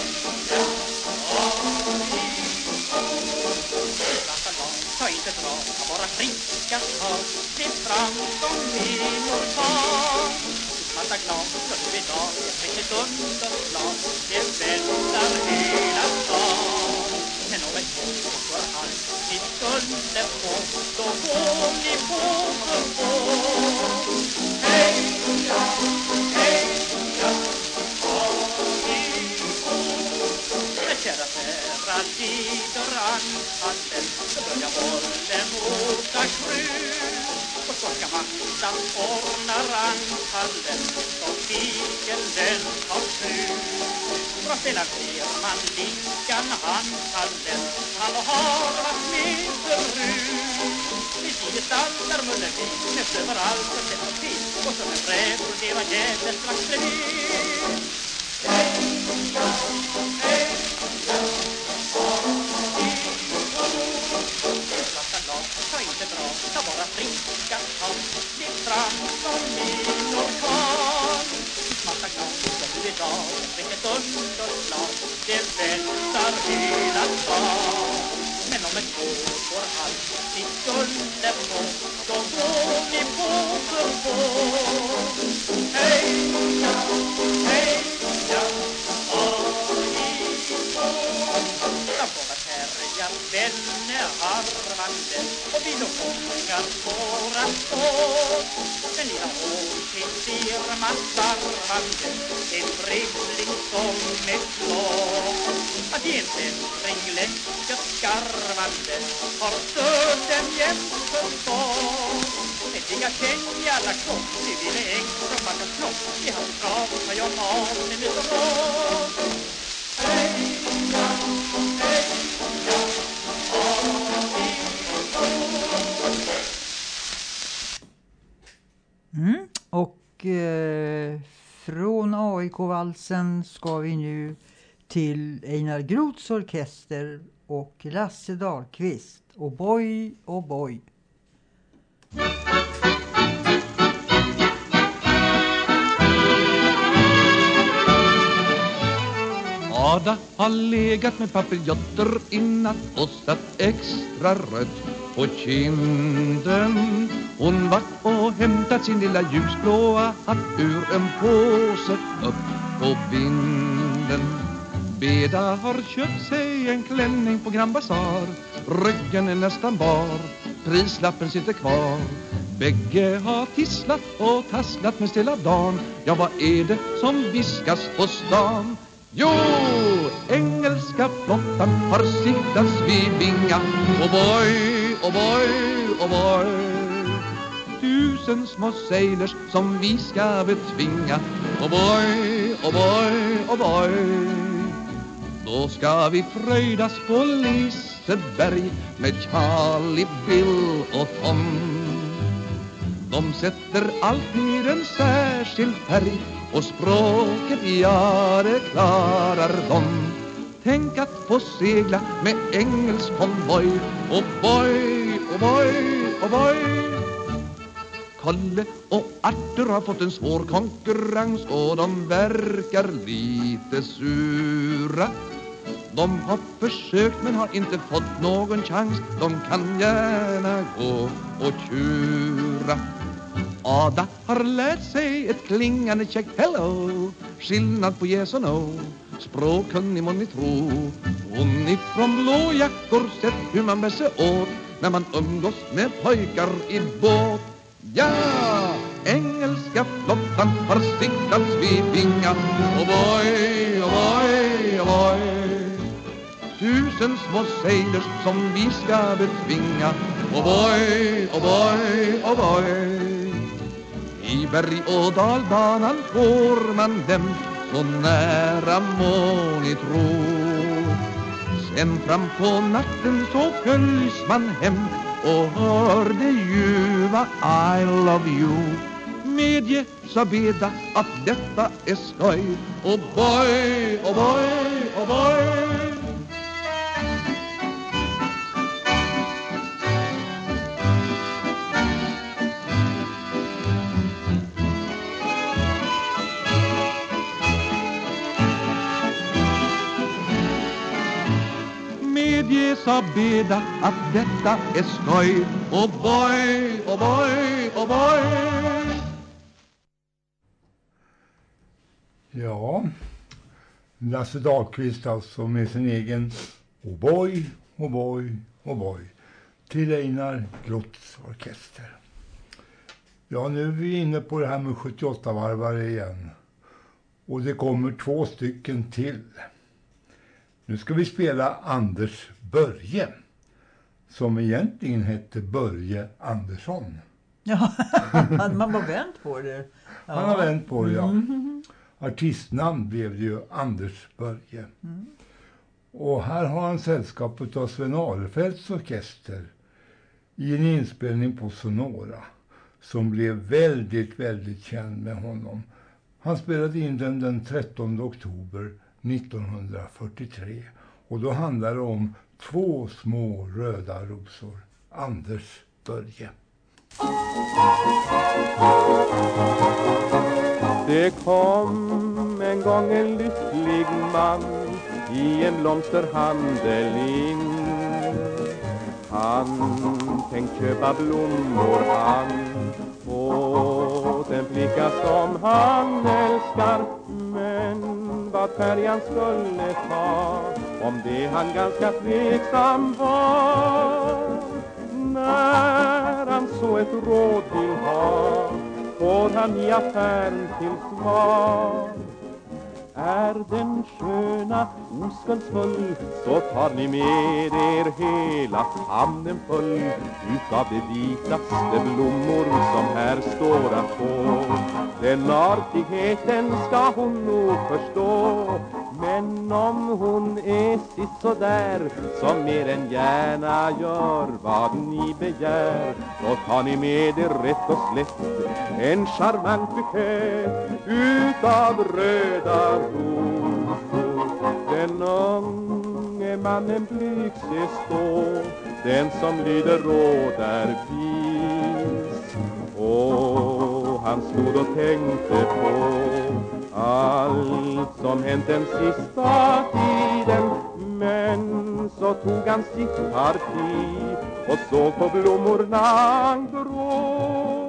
ta inte bra, bara friska tag, det fram som minor tag. Massa glas, så du vet av, jag fick ett underslag, det väntar hela dagen. Men om ett år för allt ni skulle få, då går ni på för år. Heja, heja, men kära nära lider anfallen, så börjar bollen mota krut. Och så ska mattan ordnar anfallen, som vigelen har slut. Då spelar fler man likan anfallen, han har varit med förut. Vi gestaltar Mullervik, näst överallt och sätter till, och som en brädor det var jävligt strax bredvid. Heja, heja, ta inte bra, ta bara friska tag, det fram som min orkan. Massa glas, som du idag, fick ett underslag, det väntar hela dagen. Men om ett år får allt ni skulle få, då går ni på för vår. Heja, heja, AIK. och vi då fångar våra spår. Men lilla årsting ser man varvande, en brevling som är klar. Att ge en vändring länsket skarvande har stört den jämt förstånd. Men inga känjala klock, det vill ägg som man kan slå. I hans grav tar jag maten ut och råd. Heja, heja, Och från AIK-valsen ska vi nu till Einar Groths orkester och Lasse Dahlqvist. Och boy, och boy. Ada har legat med papiljotter i natt och satt extra rött på kinden. Hon var och hämtat sin lilla ljusblåa hatt ur en påse upp på vinden. Beda har köpt sig en klänning på Grand Bazaar. Ryggen är nästan bar, prislappen sitter kvar. Bägge har tisslat och tasslat med stilla dagen. Ja, vad är det som viskas på stan? Jo, engelska flottan har siktats vid Vinga. Och boy, och boy, och boy. 1000 små sailors som vi ska betvinga. Och boy, och boy, och boy. Då ska vi fröjdas på Liseberg med Charlie, Bill och Tom. De sätter alltid en särskild färg och språket, ja, det klarar de. Tänk att få segla med engelsk konvoj. Och boy, och boy, och boy. Kalle och Arthur har fått en svår konkurrens och de verkar lite sura. De har försökt men har inte fått någon chans. De kan gärna gå och tjura. Ada har lärt sig ett klingande check hello. Skillnad på yes och no. Språkkunnig må ni tro. Hon ifrån blå jackor sett hur man bär sig åt när man umgås med pojkar i båt. Ja, engelska flottan har siktats vid Vinga. Och boy, och boy, och boy. 1000 små sailors som vi ska betvinga. Och boy, och boy, och boy. I berg- och dalbanan får man dem så nära må ni tro. Sen fram på natten så följs man hem och hör det ljuva I love you. Medge, sa Beda, att detta är skoj. Och boy, och boy, och boy. Medge, sa Beda, att detta är skoj. Och boy, och boy, och boy. Ja, Lasse Dahlqvist alltså med sin egen Oh boy, oh boy, oh boy till Einar Groths orkester. Ja, nu är vi inne på det här med 78-varvare igen. Och det kommer 2 stycken till. Nu ska vi spela Anders Börje, som egentligen hette Börje Andersson. Ja, man var vänt på det. Ja. Han har vänt på det, ja. Artistnamn blev det ju Anders Börje. Och här har han sällskapet av Sven Ahlfeldts orkester i en inspelning på Sonora som blev väldigt, väldigt känd med honom. Han spelade in den 13 oktober 1943 och då handlar det om 2 små röda rosor. Anders Börje. Det kom en gång en lycklig man i en blomsterhandel in. Han tänkte köpa blommor han åt en flicka som han älskar. Men vad färjan skulle ta, om det han ganska tveksam var. När han så ett råd vill ha, får han i affären till svar. Är den sköna oskuldsfull, så tar ni med er hela famnen full utav de vitaste blommor som här står att få. Den artigheten ska hon nog förstå, men om hon är sitt så där som mer än gärna gör vad ni begär, då tar ni med er rätt och slätt en charmant bukett utav röda rosor. Den unge mannen blygs se stå, den som lyder råd är vis. Och han stod och tänkte på allt som hänt den sista tiden, men så tog han sitt parti och såg på blommorna grå.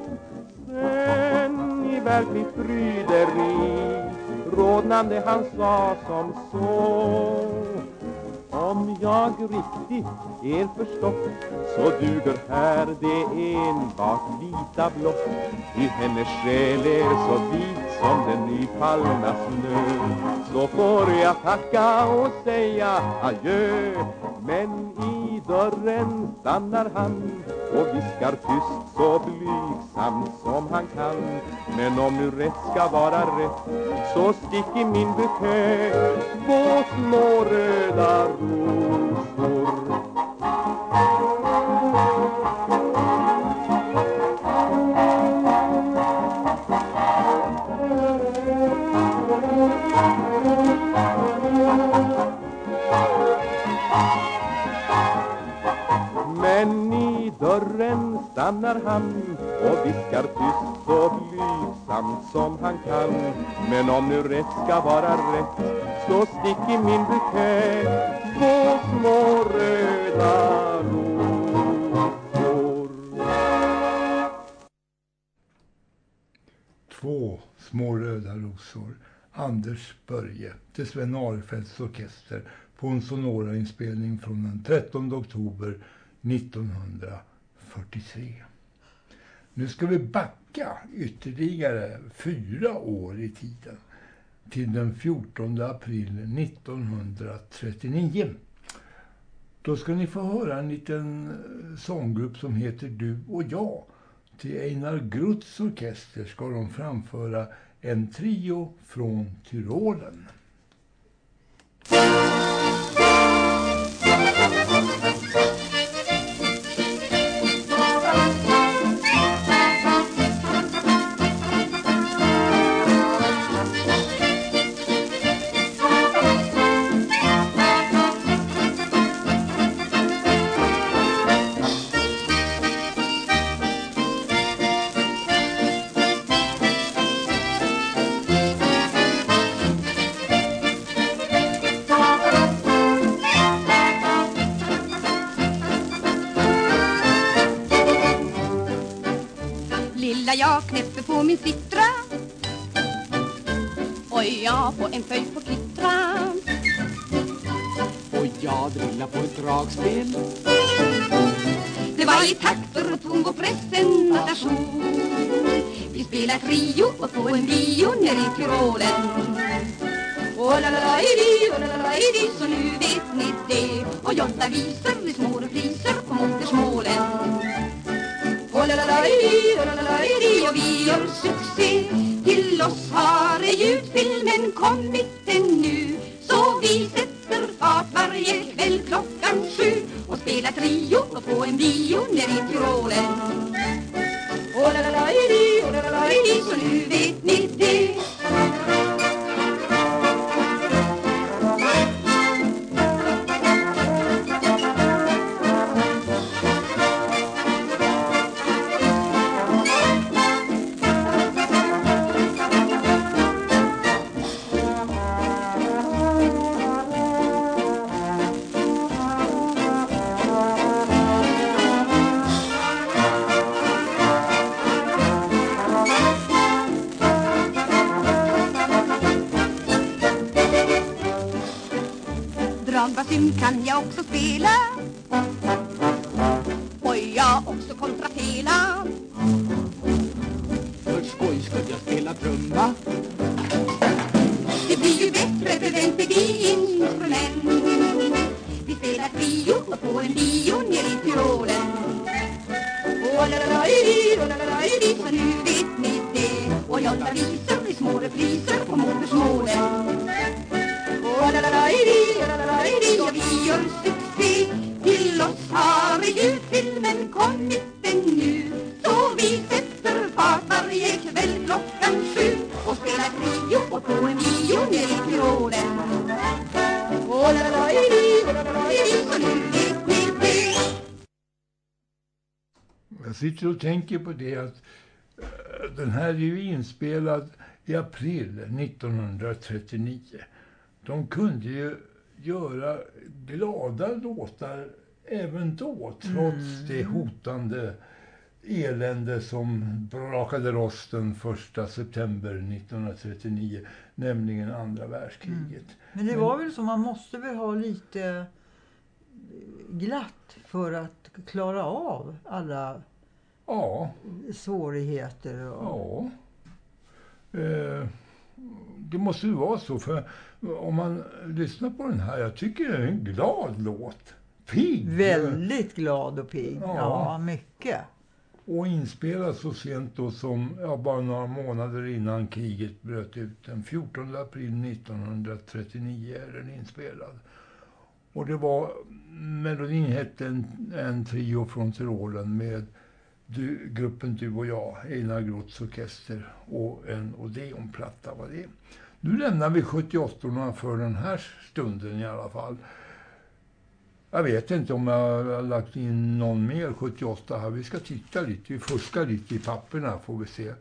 Sen i verklig fryderi rådnande han sa som så: om jag riktigt är förstått, så duger här det enbart vita blått. I hennes själ är så vit som den nyfallna snö. Så får jag tacka och säga adjö, men i dörren stannar han och viskar tyst så blygsamt som han kan: men om nu rätt ska vara rätt, så stick i min bukett två små röda rosor. Men i dörren stannar han och viskar tyst så blygsamt som han kan: men om nu rätt ska vara rätt, så stick i min bukett två små röda rosor. Två små röda rosor. Anders Börje till Sven Arfeldts orkester på en Sonora-inspelning från den 13 oktober 1943. Nu ska vi backa ytterligare 4 år i tiden till den 14 april 1939. Då ska ni få höra en liten sånggrupp som heter Du och jag. Till Einar Grutts orkester ska de framföra en trio från Tyrolen. Jag knäpper på min citra och jag på en följ på kittra och jag drillar på ett dragspel. Det var i takter och tom och presentation. Vi spelar trio och på en bio ner i Tyrolen. Och la la la idi, så nu vet ni det. Och Jotta visar i små repriser på modersmålen. Och la la la idi, och vi gör succé. Till oss har ljudfilmen kommit ännu. Så vi sätter fart varje kväll 7:00 och spelar trio och på en bio ner i Tyrolen. Och la la la idi, så nu vet ni det. Dragbasun kan jag också spela. Och jag också kontrapela. För skoj skulle jag spela trumma. Det blir ju bättre för vänster vi instrument. Vi spelar trio och på en bio ner i Tyrolen. Och la-la-la-i-di, så nu vet ni det. Och jag tar visor i små repriser på modersmålen. Och la-la-la-i-di, och vi gör succé. Till oss har julfilmen kommit nu. Så vi sätter fart varje kväll 7:00 och spelar trio och på en bio ner i Tyrolen. Och la-la-la-i-di, så nu vet ni det. Jag sitter och tänker på det att den här är ju inspelad i april 1939. De kunde ju göra glada låtar även då, trots det hotande elände som brakade rosten 1 september 1939, nämligen andra världskriget. Men det var väl så, man måste väl ha lite glatt för att klara av alla svårigheter. Ja. Det måste ju vara så, för om man lyssnar på den här, jag tycker det är en glad låt. Pigg. Väldigt glad och pigg. Ja, mycket. Och inspelad så sent då som bara några månader innan kriget bröt ut. Den 14 april 1939 är den inspelad. Och det var, melodin hette en trio från Tyrolen med gruppen Du och jag, Einar Groths orkester och en Odeon-platta var det. Nu lämnar vi 78orna för den här stunden i alla fall. Jag vet inte om jag har lagt in någon mer 78 här. Vi ska titta lite, vi fuskar lite i papperna får vi se.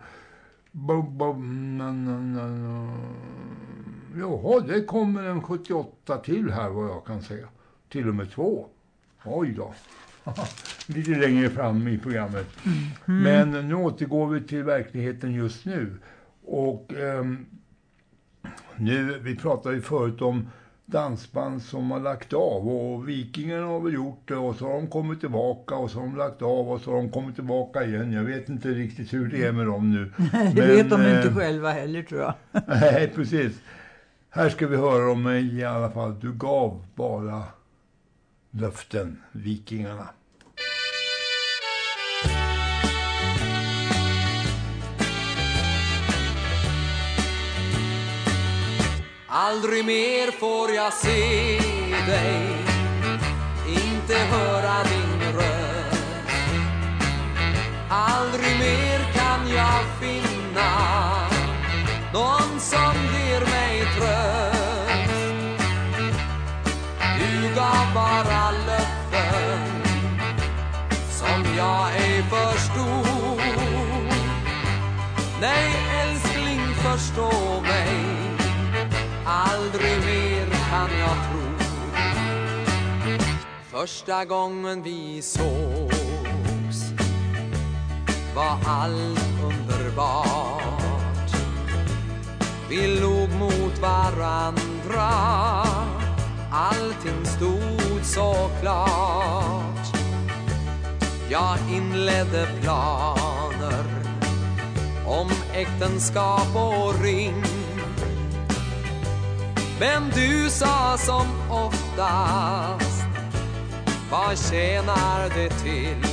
Jaha, det kommer en 78 till här vad jag kan säga. Till och med 2. Oj då. Lite längre fram i programmet. Men nu återgår vi till verkligheten just nu. Och nu, vi pratade ju förut om dansband som har lagt av, och Vikingarna har väl gjort det, och så har de kommit tillbaka och så har de lagt av och så har de kommit tillbaka igen. Jag vet inte riktigt hur det är med dem nu. Det vet de inte själva heller, tror jag. Nej, precis. Här ska vi höra om i alla fall. Du gav bara löften, Vikingarna. Aldrig mer får jag se dig, inte höra din röst. Aldrig mer kan jag finna någon som ger mig tröst. Du gav bara löften som jag ej förstod. Nej, älskling, förstå mig. Aldrig mer kan jag tro. Första gången vi sågs var allt underbart. Vi låg mot varandra, allting stod så klart. Jag inledde planer om äktenskap och ring. Men du sa som oftast, vad tjänar det till?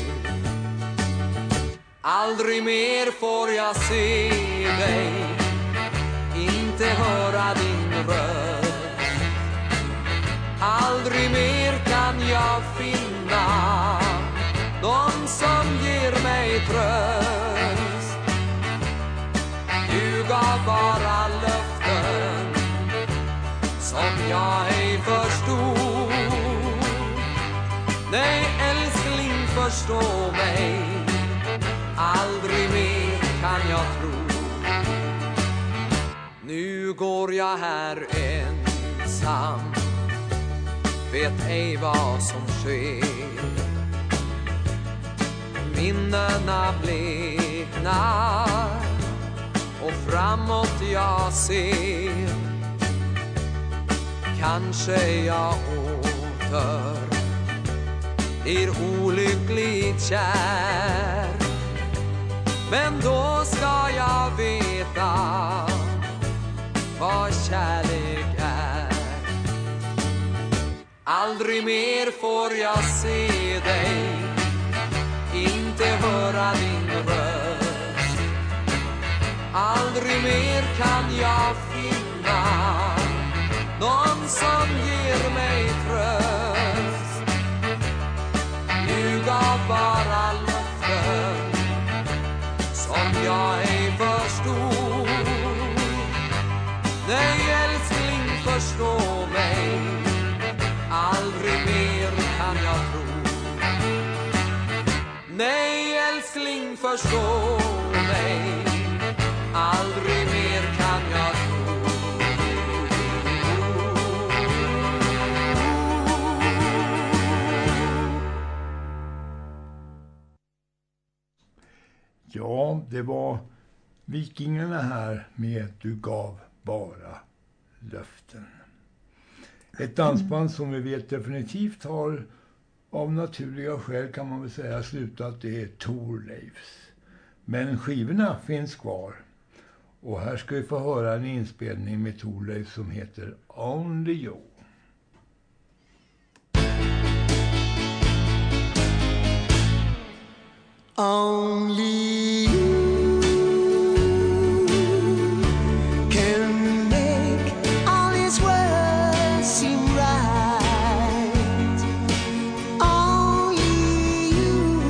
Aldrig mer får jag se dig, inte höra din röst. Aldrig mer kan jag finna någon som ger mig tröst. Du gav bara löften som jag ej förstod. Nej, älskling, förstå mig. Aldrig mer kan jag tro. Nu går jag här ensam, vet ej vad som sker. Minnena bleknar och framåt jag ser. Kanske jag åter blir olyckligt kär. Men då ska jag veta vad kärlek är. Aldrig mer får jag se dig, inte höra din röst. Aldrig mer kan jag finna någon som ger mig tröst. Du gav bara löften som jag ej förstod. Nej älskling, förstå mig, aldrig mer kan jag tro. Nej älskling, förstå mig, aldrig mer kan jag tro. Ja, det var Vikingarna här med Du gav bara löften. Ett dansband som vi vet definitivt har av naturliga skäl, kan man väl säga, slutat, det är Thorleifs. Men skivorna finns kvar. Och här ska vi få höra en inspelning med Thorleif som heter Only You. Only you can make all this world seem right. Only you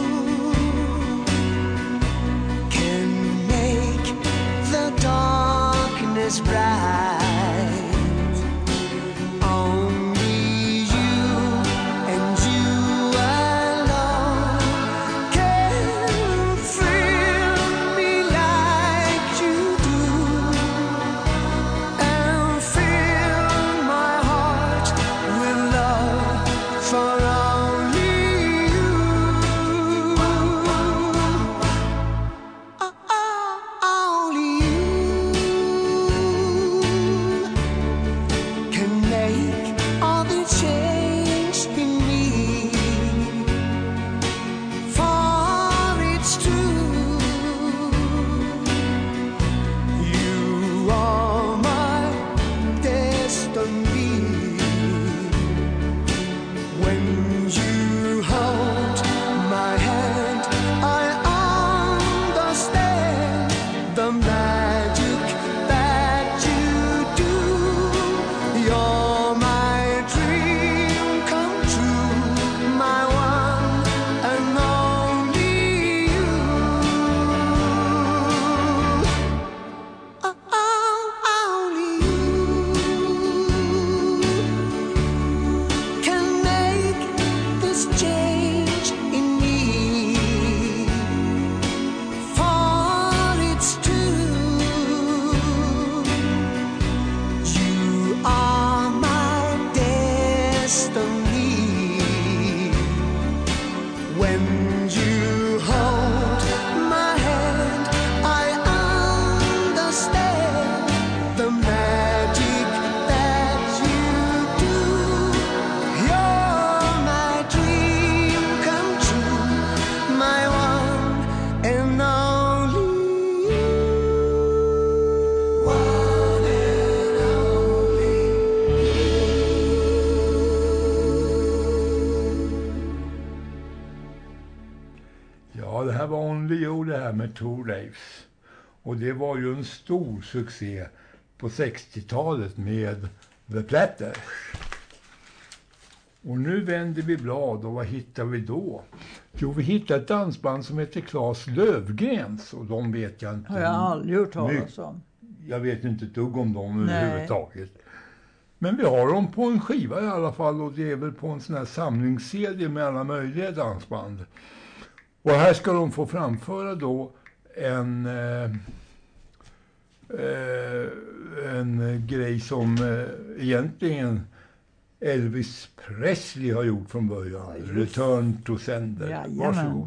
can make the darkness bright. Only you and you alone can thrill me like you do, and fill my heart with love for only you. Only you can make all the change in me. For it's true, you are my destiny. When you hold my hand, I understand the magic that you do. You're my dream come true, my one and only you. Only you can make this change in me. For it's true, you are my destiny. When you hold my hand, I understand the magic that you do. You're my dream come true, my one and only you. One and only Ja, det här var Only You, det här med Thorleifs. Och det var ju en stor succé på 60-talet med The Platters. Och nu vänder vi blad, och vad hittar vi då? Jo, vi hittar ett dansband som heter Claes Löfgrens, och de vet jag inte. Har jag aldrig hört talas om. Jag vet inte ett dugg om dem överhuvudtaget. Men vi har dem på en skiva i alla fall, och det är väl på en sån här samlingsserie med alla möjliga dansband. Och här ska de få framföra då en grej som egentligen Elvis Presley har gjort från början. Return to Sender. Jajamän. Varsågod.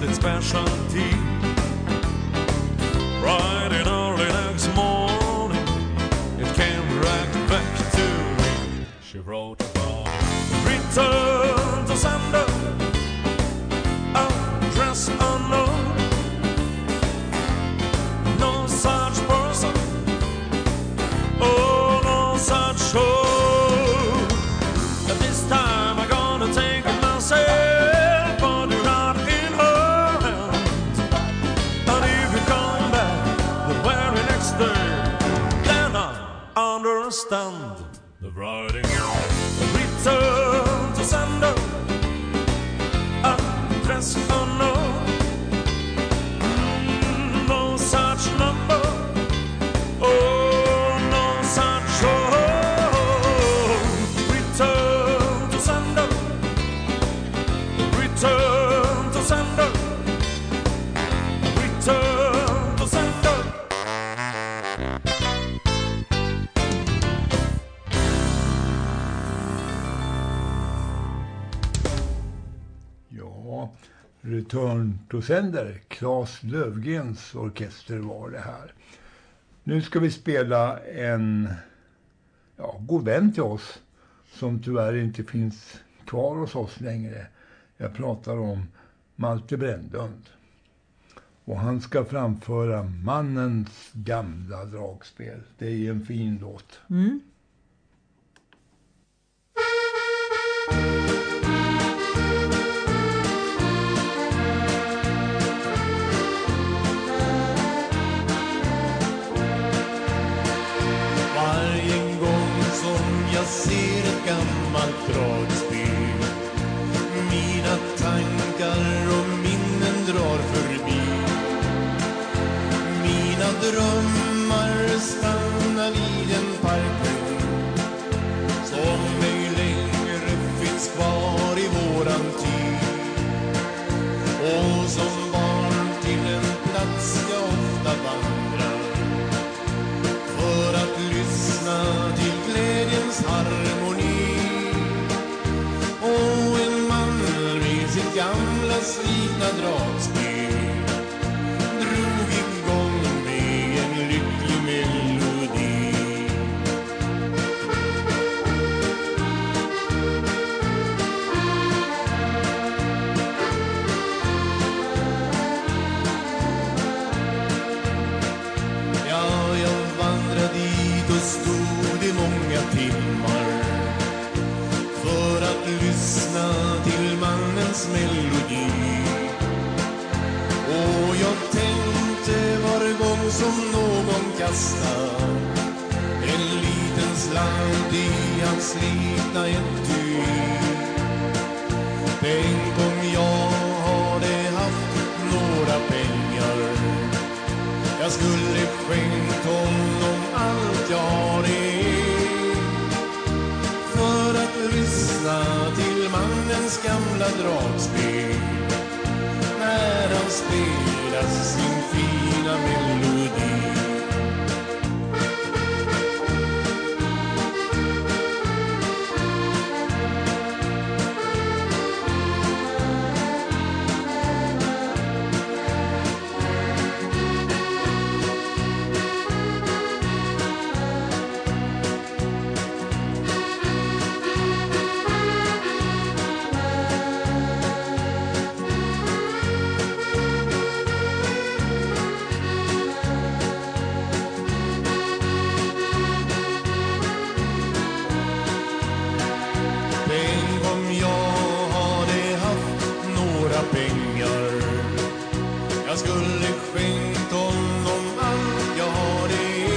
its specialty. Right in early next morning, it came right back to me. She wrote about return to sender, address unknown. No such person, oh no such show. At this time I'm gonna take it myself, but you're not in her hands. And if you come back the very next day, then I understand the writing. Return to sender, address unknown. No such number, oh no such show. Return to sender, return to sender, return to sender. Ja, Return to Sender, Claes Löfgrens orkester var det här. Nu ska vi spela en god vän till oss som tyvärr inte finns kvar hos oss längre. Jag pratar om Malte Brändlund. Och han ska framföra Mannens gamla dragspel. Det är en fin låt. Mm. Varje gång som jag ser ett gammalt dragspel, mina tankar och minnen drar förbi. Mina drömmar stannar vid en park som ej längre finns kvar i våran tid. Och som barn till en plats jag ofta vandrar för att lyssna till glädjens harmoni. Och en man med sitt gamla slitna dragspel drog igång med en lycklig melodi. Ja, jag vandrade dit och stod i många timmar för att lyssna till mannens melodi. Och jag tänkte var gång som någon kastar en liten slant i hans slitna etui. Tänk om jag hade haft några pengar, jag skulle skänkt honom allt jag har för att lyssna till mannens gamla dragspel när han spelar sin fina melodi. Jag skulle skänkt honom allt jag har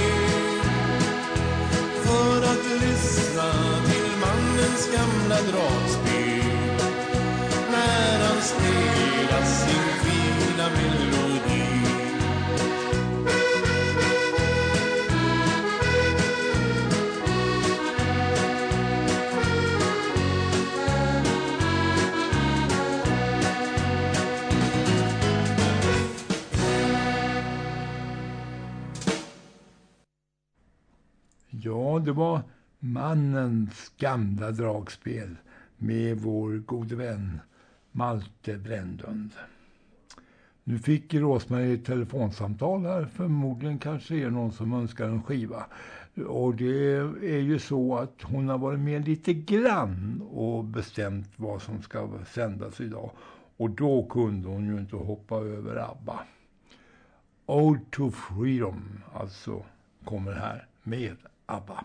för att lyssna till mannens gamla dragspel när han spelar sin fina melodi. Ja, det var Mannens gamla dragspel med vår gode vän Malte Brändlund. Nu fick Rosmarie ett telefonsamtal här. Förmodligen kanske är någon som önskar en skiva. Och det är ju så att hon har varit med lite grann och bestämt vad som ska sändas idag. Och då kunde hon ju inte hoppa över ABBA. Ode to Freedom alltså kommer här med ABBA.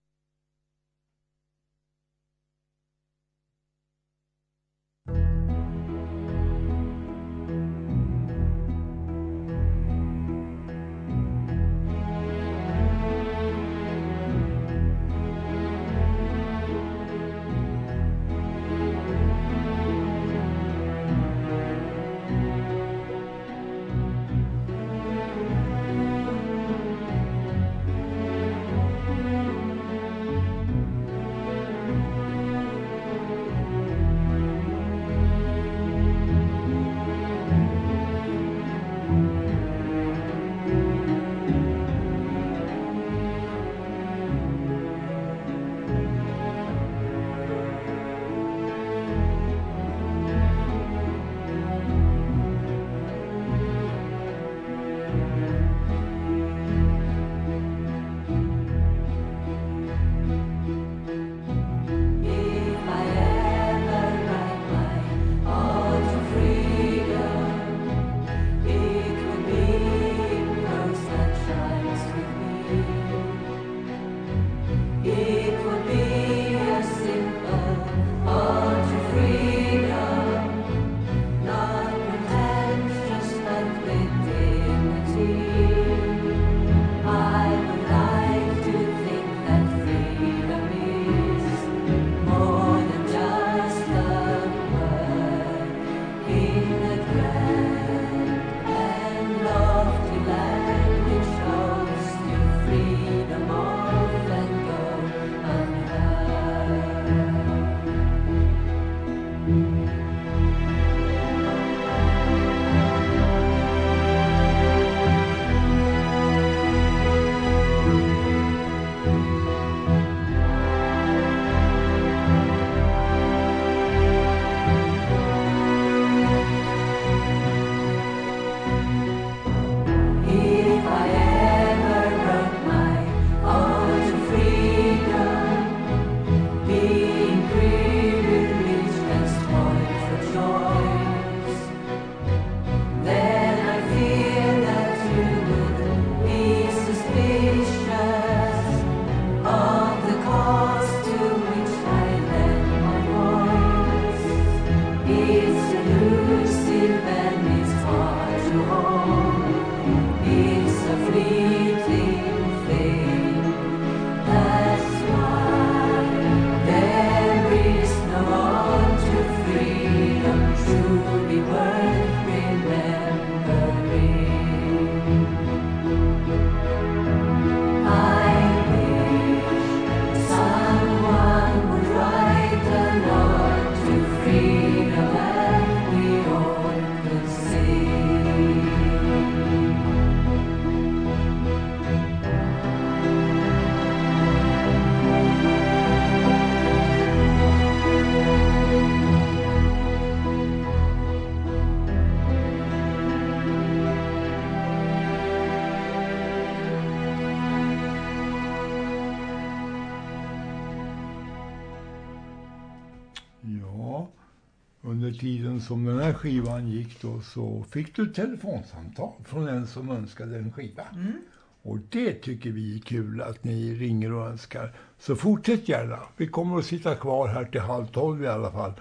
Under tiden som den här skivan gick då så fick du telefonsamtal från en som önskade en skiva. Och det tycker vi är kul att ni ringer och önskar. Så fortsätt gärna. Vi kommer att sitta kvar här till 11:30 i alla fall.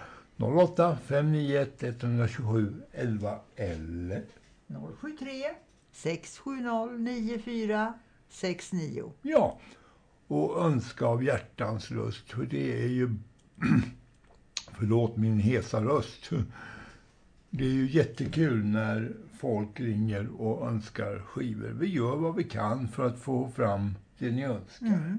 08 591 127 11 eller 073 670 9469. Ja, och önska av hjärtans lust. För det är ju, förlåt min hesa röst, det är ju jättekul när folk ringer och önskar skivor. Vi gör vad vi kan för att få fram det ni önskar.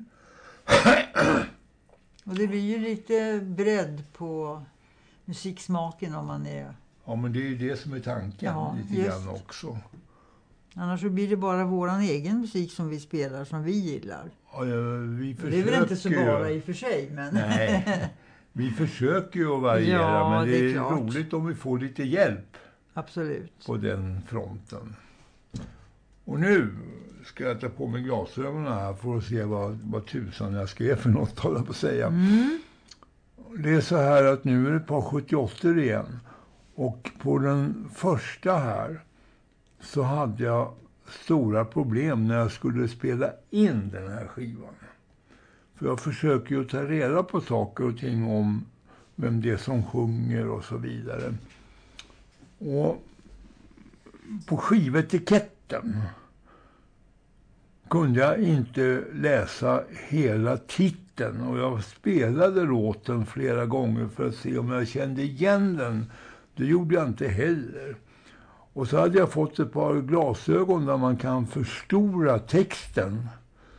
Och det blir ju lite bredd på musiksmaken om man är... Ja, men det är ju det som är tanken lite grann också. Annars så blir det bara våran egen musik som vi spelar, som vi gillar. Ja, vi försöker, det är väl inte så bara i och för sig, men... Nej, vi försöker ju att variera, men det är roligt om vi får lite hjälp. Absolut. På den fronten. Och nu ska jag ta på mig glasögonen här för att se vad tusan jag skrev för något, håller på att säga. Det är så här att nu är det ett par 78 igen. Och på den första här så hade jag stora problem när jag skulle spela in den här skivan. För jag försöker ju ta reda på saker och ting om vem det är som sjunger och så vidare. Och på skivetiketten kunde jag inte läsa hela titeln. Och jag spelade låten flera gånger för att se om jag kände igen den. Det gjorde jag inte heller. Och så hade jag fått ett par glasögon där man kan förstora texten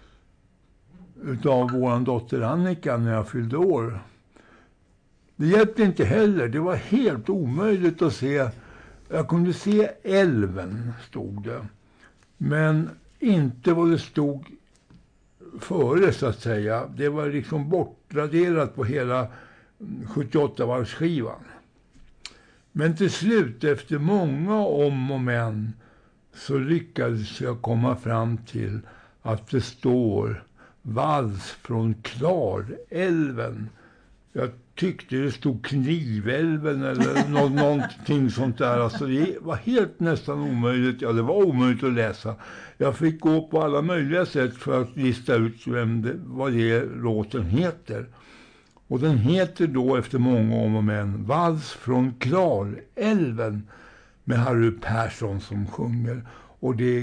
utav våran dotter Annika när jag fyllde år. Det hjälpte inte heller. Det var helt omöjligt att se. Jag kunde se älven, stod det. Men inte vad det stod före, så att säga. Det var liksom bortraderat på hela 78-varvsskivan. Men till slut, efter många om och men, så lyckades jag komma fram till att det står vals från Klarälven. Jag tyckte det stod Knivälven eller någonting sånt där. Alltså det var helt nästan omöjligt. Ja, det var omöjligt att läsa. Jag fick gå på alla möjliga sätt för att lista ut vad det låten heter. Och den heter då efter många om och men Vals från Klarälven med Harry Persson som sjunger. Och det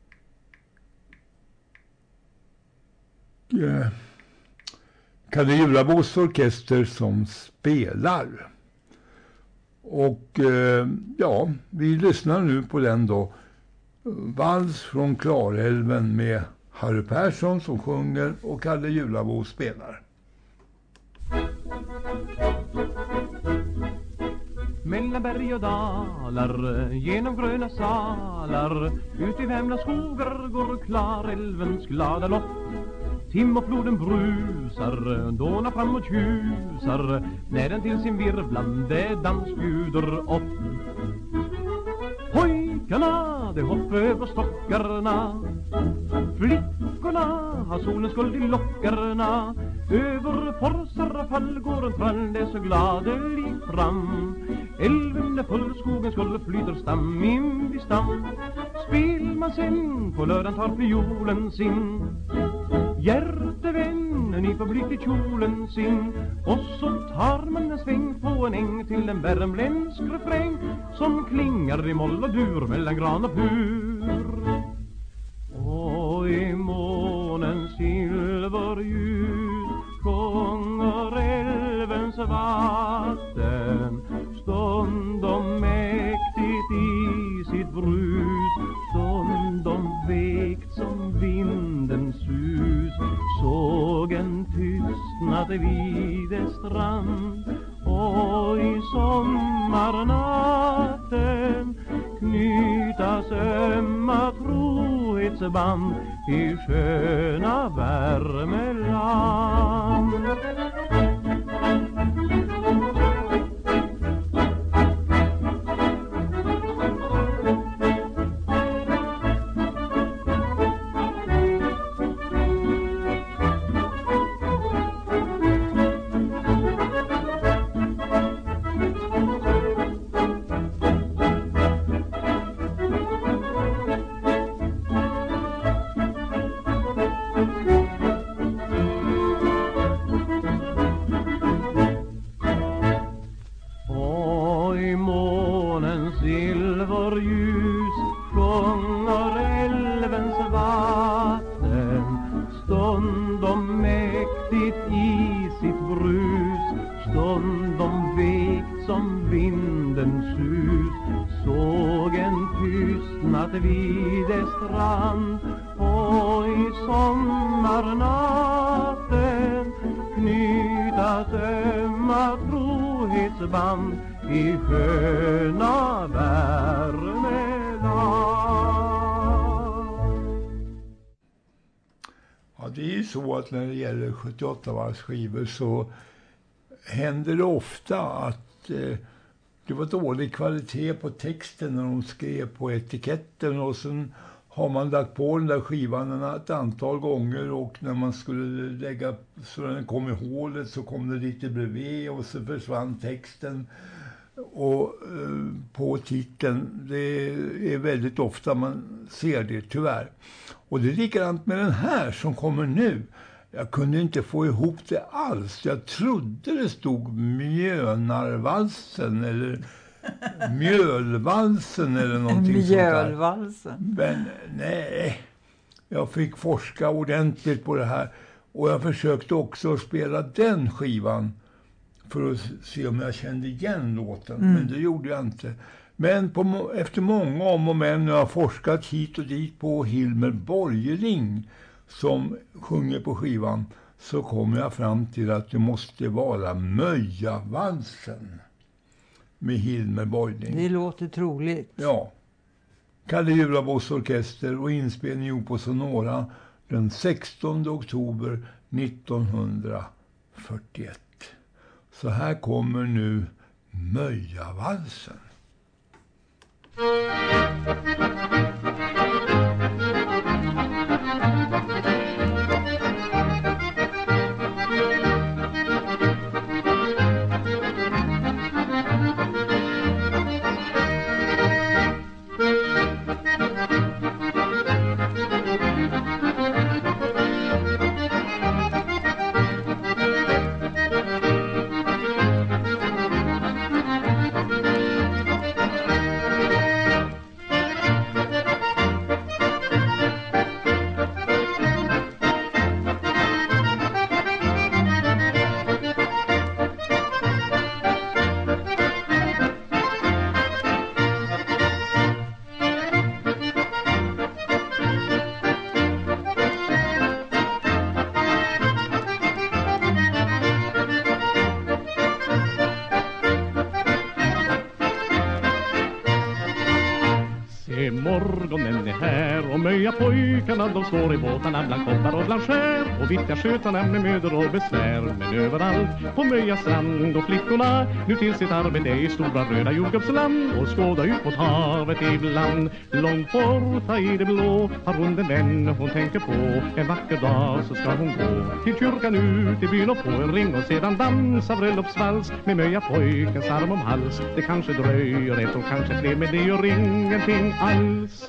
är Kalle Julabos orkester som spelar. Och ja, vi lyssnar nu på den då. Vals från Klarälven med Harry Persson som sjunger och Kalle Julabo spelar. Mellan berg och dalar, genom gröna salar, ut i Värmlands skogar går Klarälvens glada lopp. Timmerfloden brusar, dånar framåt tjusar, när den till sin virvlande dans bjuder upp. Pojkarna, de hoppar över stockarna, flickorna har solens skuld i lockarna. Över forsar och fall går en trall, det så gladelig fram. Älven är full, skogens skuld flyter stam in vid stam. Spel man sen på lördagen tar fiolen sin, hjärtevännen i förblykt i kjolen sin. Och så tar man en sväng på en äng till en värmländsk refräng som klingar i moll och dur mellan gran och pur. Och i månens silverljus sjunger älvens vatten stundom mäktigt i sitt brus, stundom vekt som vindens sus. Sågen tystnat vid dess strand och i sommarnatten knytas ömma trohetsband i sköna Värmeland. Vid dess strand och i sommarnatten knytas ömma trohetsband i sköna Värmeland. Ja, det är ju så att när det gäller 78-varvsskivor så händer det ofta att det var dålig kvalitet på texten när de skrev på etiketten, och sen har man lagt på den där skivan ett antal gånger, och när man skulle lägga så den kom i hålet så kom det lite bredvid och så försvann texten och på titeln. Det är väldigt ofta man ser det, tyvärr. Och det är likadant med den här som kommer nu. Jag kunde inte få ihop det alls. Jag trodde det stod Mjölnarvalsen eller Mjölvalsen eller någonting Mjölvalsen. sånt där. Men nej, jag fick forska ordentligt på det här. Och jag försökte också spela den skivan för att se om jag kände igen låten. Men det gjorde jag inte. Men efter många om och men jag har forskat hit och dit på Hilmer Borgling som sjunger på skivan, så kom jag fram till att det måste vara Möjavalsen med Hilmer Borgling. Det låter troligt. Ja. Kalle Julabos orkester och inspelning på Sonora den 16 oktober 1941. Så här kommer nu Möjavalsen. Morgonen är här och Möja pojkarna de står i båtarna bland koppar och bland skär och vittjar skötarna med mödor och besvär. Men överallt på Möja strand och flickorna nu till sitt arbete i stora röda jordgubbsland och skåda ut mot havet ibland. Långt borta i det blå har hon den vän hon tänker på. En vacker dag så ska hon gå till kyrkan ut i byn och få en ring och sedan dansa bröllopsvals med Möja pojkens arm om hals. Det kanske dröjer ett och kanske fler, men det gör ingenting alls.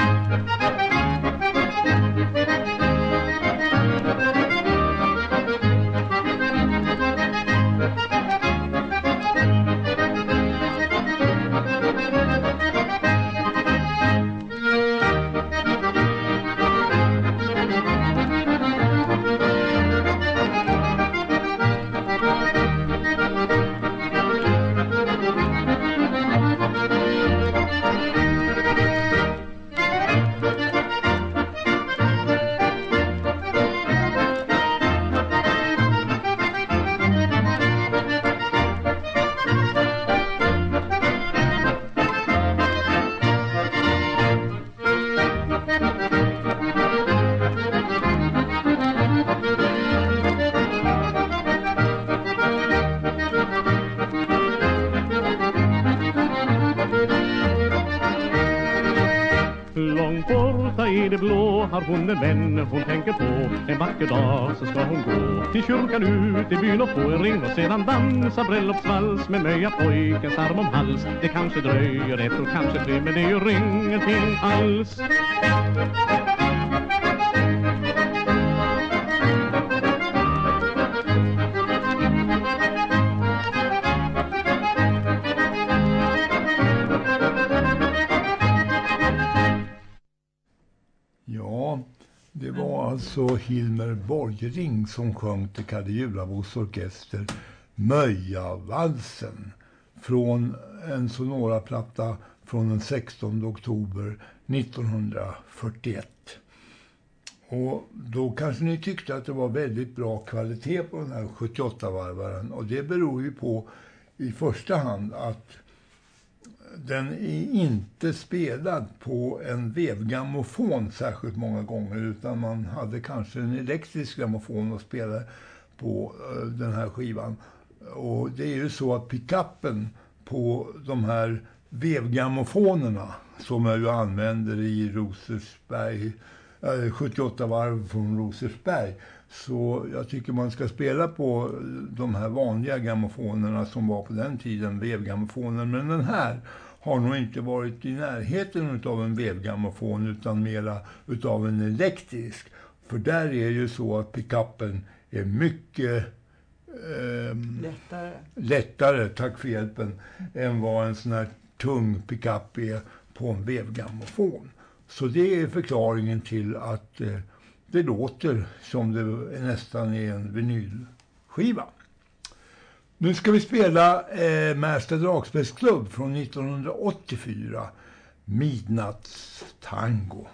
I det blå har hon en vän hon tänker på. En vacker dag så ska hon gå till kyrkan ut i byn och få en ring och sedan dansa bröllopsvals med Möja pojkens arm om hals. Det kanske dröjer ett och kanske fler, men det gör ingenting alls. Det var alltså Hilmer Borgling som sjöng till Kalle Julabos orkester Möjavalsen från en Sonora-platta från den 16 oktober 1941. Och då kanske ni tyckte att det var väldigt bra kvalitet på den här 78-varvaren, och det beror ju på i första hand att den är inte spelad på en vevgrammofon särskilt många gånger, utan man hade kanske en elektrisk grammofon att spela på den här skivan. Och det är ju så att pickuppen på de här vevgrammofonerna som jag ju använder i Rosersberg, 78 varv från Rosersberg. Så jag tycker man ska spela på de här vanliga grammofonerna som var på den tiden, vevgrammofonen. Men den här har nog inte varit i närheten av en vevgrammofon utan mera utav en elektrisk. För där är ju så att pickuppen är mycket lättare, tack för hjälpen, än vad en sån här tung pickup är på en vevgrammofon. Så det är förklaringen till att det låter som det nästan är en vinylskiva. Nu ska vi spela Märsta Dragspelsklubb från 1984, Midnattstango.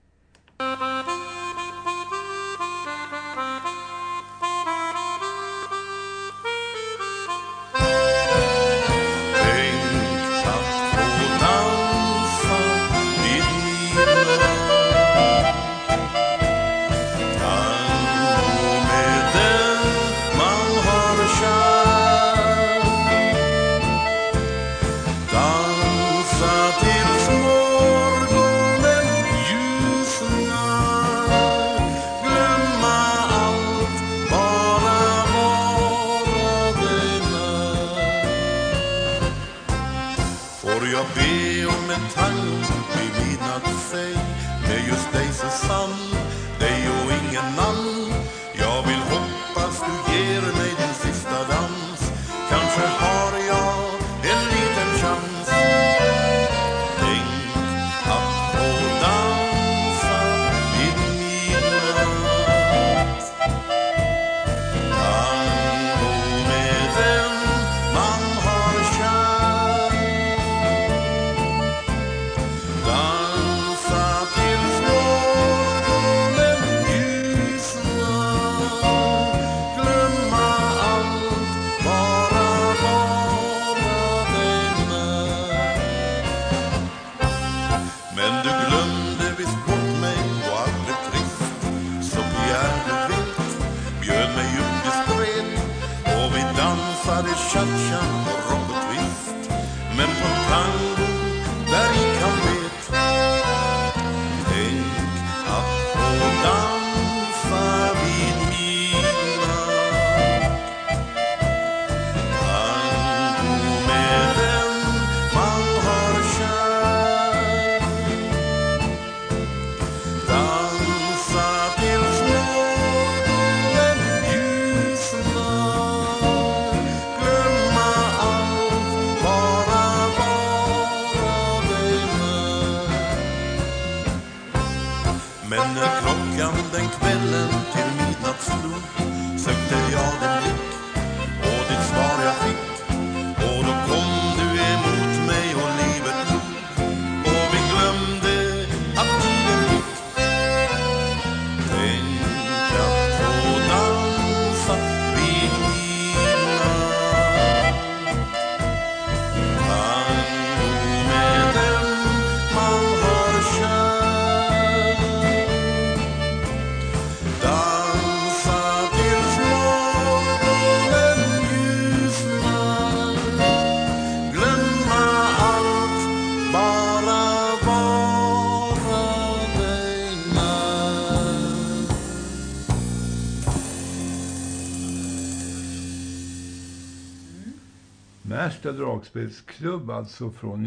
Märsta Dragspelsklubb alltså från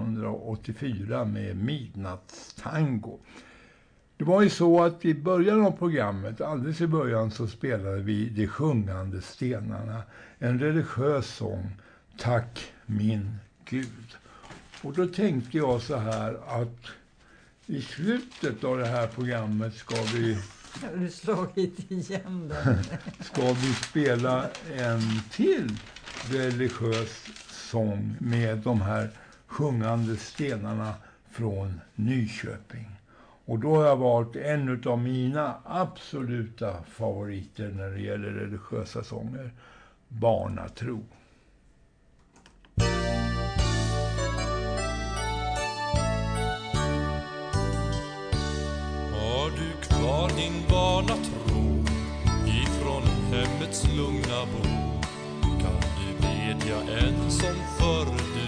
1984 med Midnattstango. Det var ju så att i början av programmet, alldeles i början, så spelade vi De sjungande stenarna, en religiös sång, Tack min Gud. Och då tänkte jag så här att i slutet av det här programmet ska vi... Har du slagit igen den? Ska vi spela en till religiös sång med de här sjungande stenarna från Nyköping. Och då har jag valt en av mina absoluta favoriter när det gäller religiösa sånger, Barnatro. Har du kvar din barnatro ifrån hemmets lugna bo? Kan du bedja en som förr du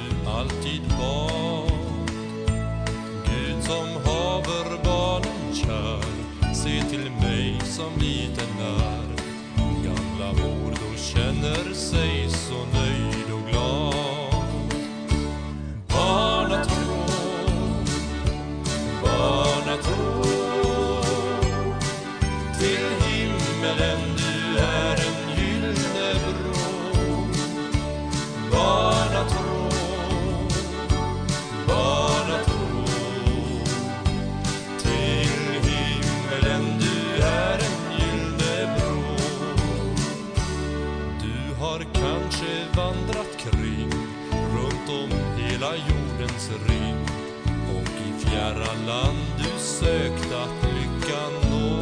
bad. Gud som haver barnen kär, se till mig som liten är. Gamla mor då känner sig så nöjd och glad. Barnatro, barnatro, till himmelen du är en gyllene bro. Barnatro, barnatro, till himmelen du är en gyllene bro. Du har kanske vandrat kring runt om hela jordens ring, och i fjärran land du sökt att lyckan nå.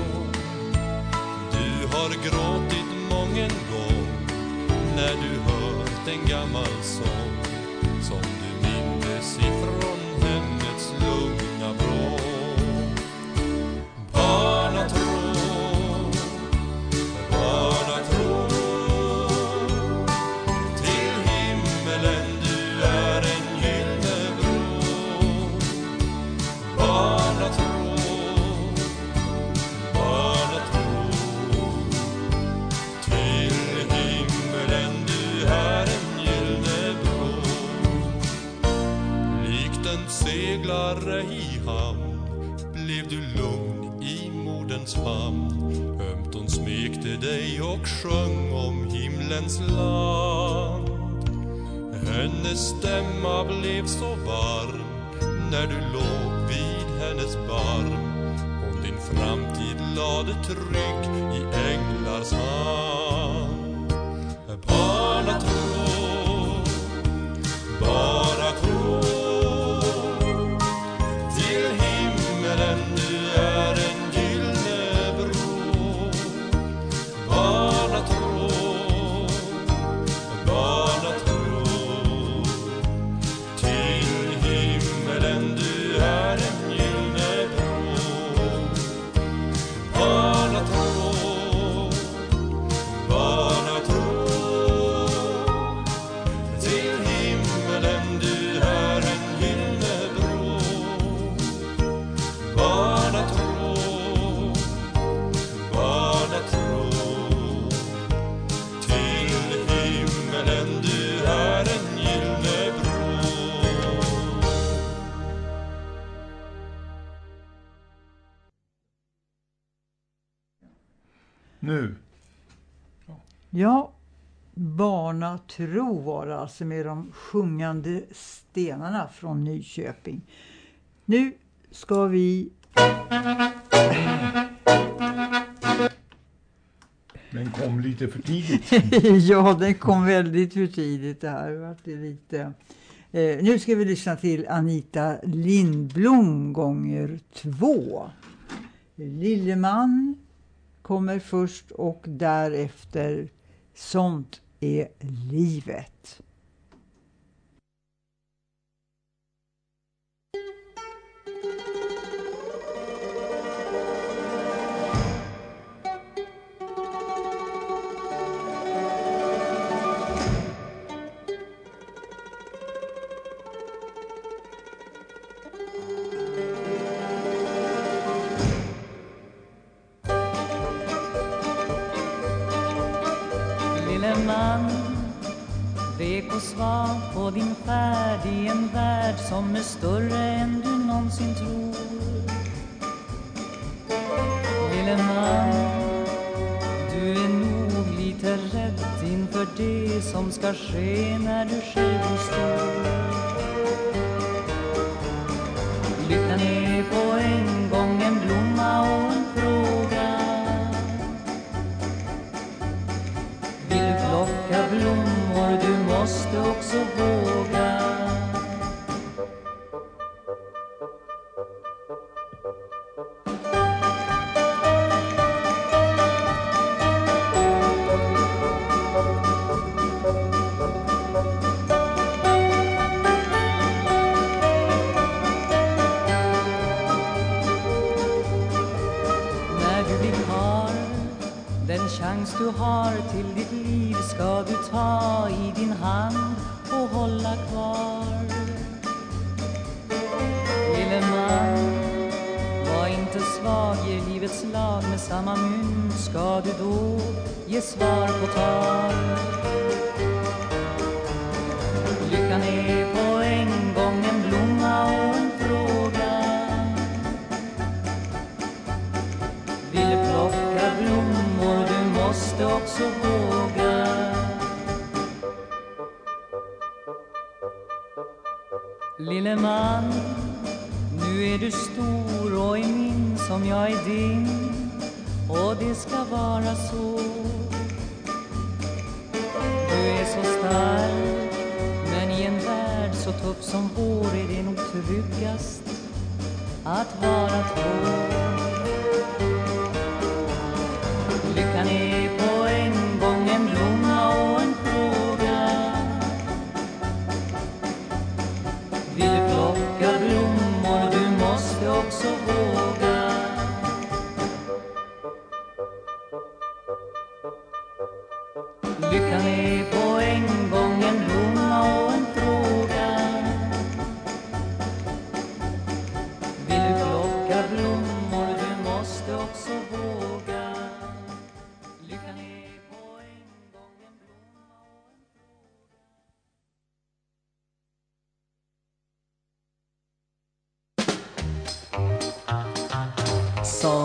Du har gråtit mången gång när du hört en gammal sång, som du mindes ifrån hemmets lugna vrå. Barnatro, barnatro, till himmelen du är en gyllene bro. Barnatro, barnatro, till himmelen du är en gyllene bro. Likt en seglare i hamn blev du lugn i moderns famn. Ömt hon smekte dig och sjöng om himlens land. Hennes stämma blev så varm när du låg vid hennes barm. Hon din framtid lade trygg i änglars hand. Barnatro, barnatro, till himmelen du är en gyllene bro. Barnatro, barnatro, till himmelen du är en gyllene bro. Barnatro, barnatro, till himmelen du är en gyllene bro. Barnatro, barnatro, till himmelen du är en gyllene bro. Nu. Ja, Barnatro var det alltså med de sjungande stenarna från Nyköping. Nu ska vi... Den kom lite för tidigt. Ja, den kom väldigt för tidigt det här. Vart det lite... Nu ska vi lyssna till Anita Lindblom gånger 2. Lilleman kommer först och därefter Sånt är livet. Man, vek och svag på din färd i en värld som är större än du någonsin tror. Lille man, du är nog lite rädd inför det som ska ske när du själv blir stor. Lyckan är på en gång en blomma och en fråga. Plocka blommor, du måste också våga. När du blir klar, den chans du har till ditt liv ska du ta i din hand och hålla kvar. lite svag, ger livets lag med samma mynt. Ska du då ge svar på tal? Lyckan är på en gång en blomma och en fråga. Vill du plocka blommor, du måste också våga. Lille man, nu är du stor och är min som jag är din. Och det ska vara så. Du är så stark, men i en värld så tuff som vår är det nog tryggast att vara två. Lyckan är på en gång en blomma och en fråga. Vill du plocka blommor, du måste också våga. Lyckan är på en gång en blomma och en fråga. Vill du plocka blommor, du måste också våga. Lyckan är på en gång en blomma och en fråga.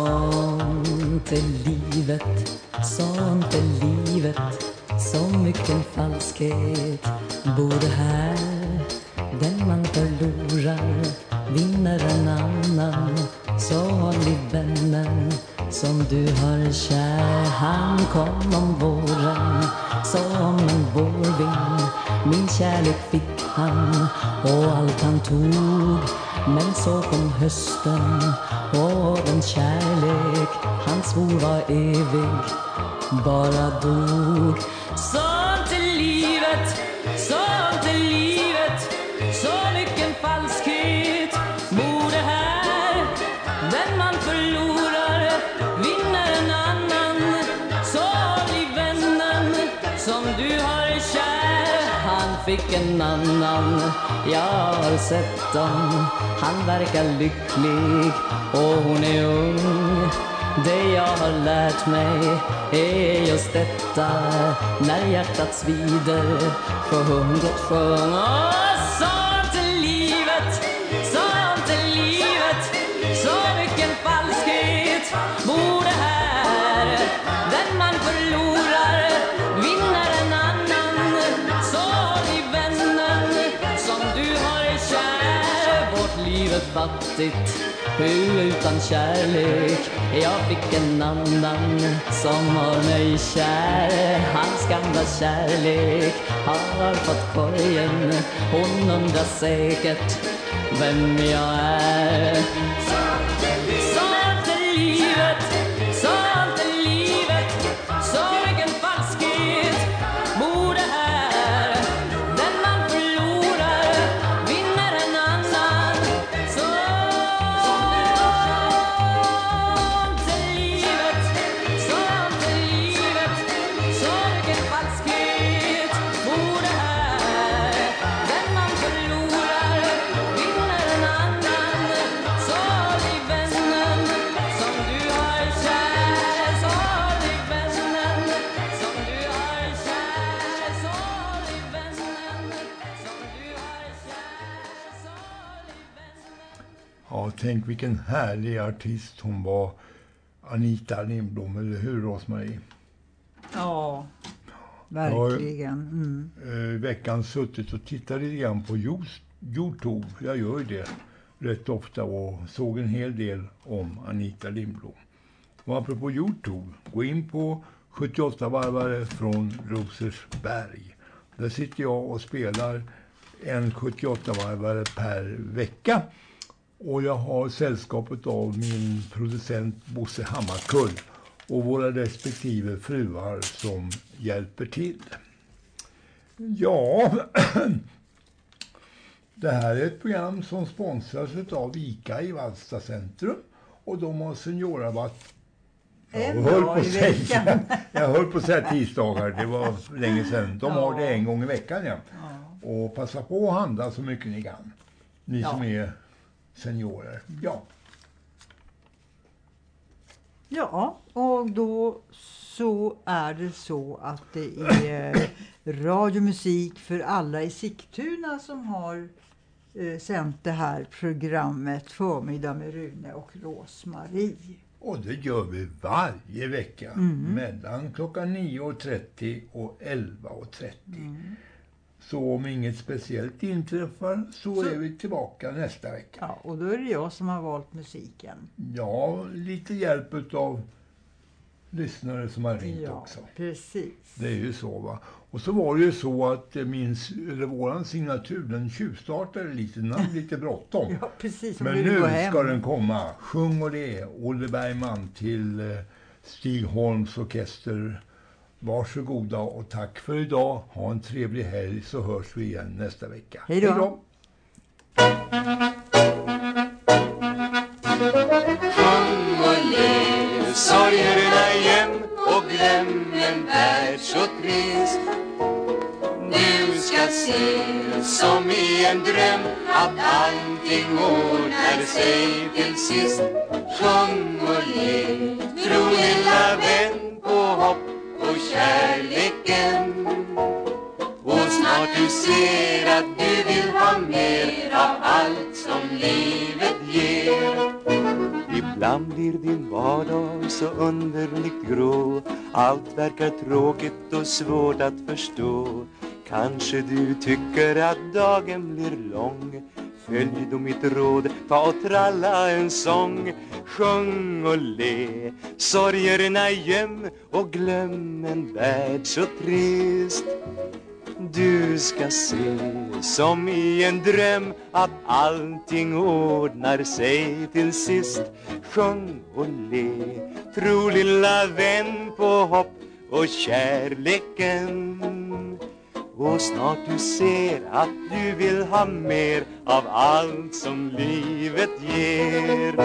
Sånt är livet, sånt är livet. Så mycket falskhet både här. Den man förlorar vinner en annan. Så håll i vännen som du har kär. Han kom om våren som en vårvind. Min kärlek fick han och allt han tog. Men så kom hösten och den kärlek han svor var evig bara dog. Sånt är livet, sånt är livet. Så mycket falskhet borde här. Den man förlorar vinner en annan. Så blir vännen som du har kär. Han fick en annan, jag har sett dem. Han verkar lycklig och hon är ung. Det jag har lärt mig är just detta. När hjärtat svider sjungot sjung. Sånt är livet, sånt är livet. Så mycket falskhet borde här. Den man förlorar vinner en annan. Så blir vännen som du har kär. Vårt liv är fattigt utan kärlek. Jag fick en annan som har mig kär. Hans gamla kärlek har fått korgen. Hon undrar säkert vem jag är. Sånt är livet, sånt är livet. Så mycket falskhet borde här. Den man förlorar vinner en annan. Ja, tänk vilken härlig artist hon var, Anita Lindblom, eller hur Rosmarie? Ja, verkligen. Jag har veckan suttit och tittat lite grann på YouTube. Jag gör ju det rätt ofta och såg en hel del om Anita Lindblom. Och apropå YouTube, gå in på 78-varvare från Rosersberg. Där sitter jag och spelar en 78-varvare per vecka. Och jag har sällskapet av min producent Bosse Hammarkull och våra respektive fruar som hjälper till. Ja, det här är ett program som sponsras av ICA i Vallsta centrum. Och de har seniorrabatt. Jag höll på att säga tisdagar, det var länge sedan. De har det en gång i veckan, ja. Och passa på att handla så mycket ni kan. Ni som är seniorer. Ja. Ja, och då så är det så att det är radiomusik för alla i Sigtuna som har sänt det här programmet Förmiddag med Rune och Rosmarie. Och det gör vi varje vecka mellan klockan 9.30 och 11.30. Så om inget speciellt inträffar så är vi tillbaka nästa vecka. Ja, och då är det jag som har valt musiken. Ja, lite hjälp av lyssnare som har ringt också. Precis. Det är ju så, va. Och så var det ju så att våran signatur, den tjuvstartade lite bråttom. Ja, precis. Men nu ska den komma. Sjung och det, Olle Bergman till Stig Holms orkester. Varsågoda och tack för idag. Ha en trevlig helg så hörs vi igen nästa vecka. Hej då. Sjung och le, sorgerna igen och glöm en värld så trist. Du ska se som i en dröm att allting ordnar sig till sist. Sjung och le, tro lilla vän på hopp och kärleken. Och snart du ser att du vill ha mer av allt som livet ger. Ibland blir din vardag så underligt grå. Allt verkar tråkigt och svårt att förstå. Kanske du tycker att dagen blir lång. Följ då mitt råd, ta och tralla en sång. Sjung och le, sorgerna göm och glöm en värld så trist. Du ska se som i en dröm att allting ordnar sig till sist. Sjung och le, tro lilla vän på hopp och kärleken. Och snart du ser att du vill ha mer av allt som livet ger.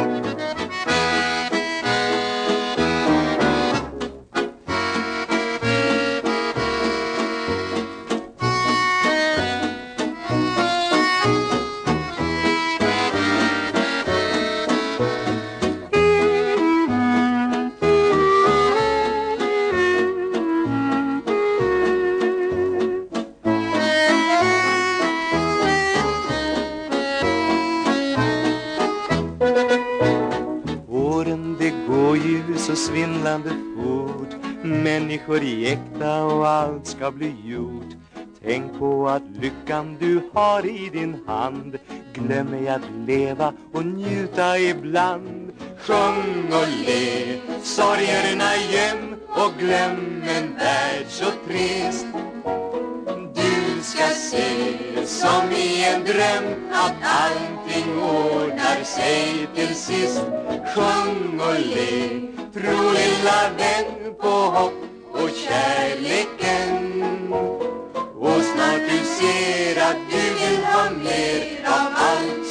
Så svindlande fort. Människor jäkta och allt ska bli gjort. Tänk på att lyckan du har i din hand. Glöm ej att leva och njuta ibland. Sjung och le, sorgerna göm och glöm en värld så trist. Du ska se som i en dröm att allting ordnar sig till sist. Sjung och le, tro lilla vän på hopp och kärleken. Och snart du ser att du vill ha mer av allt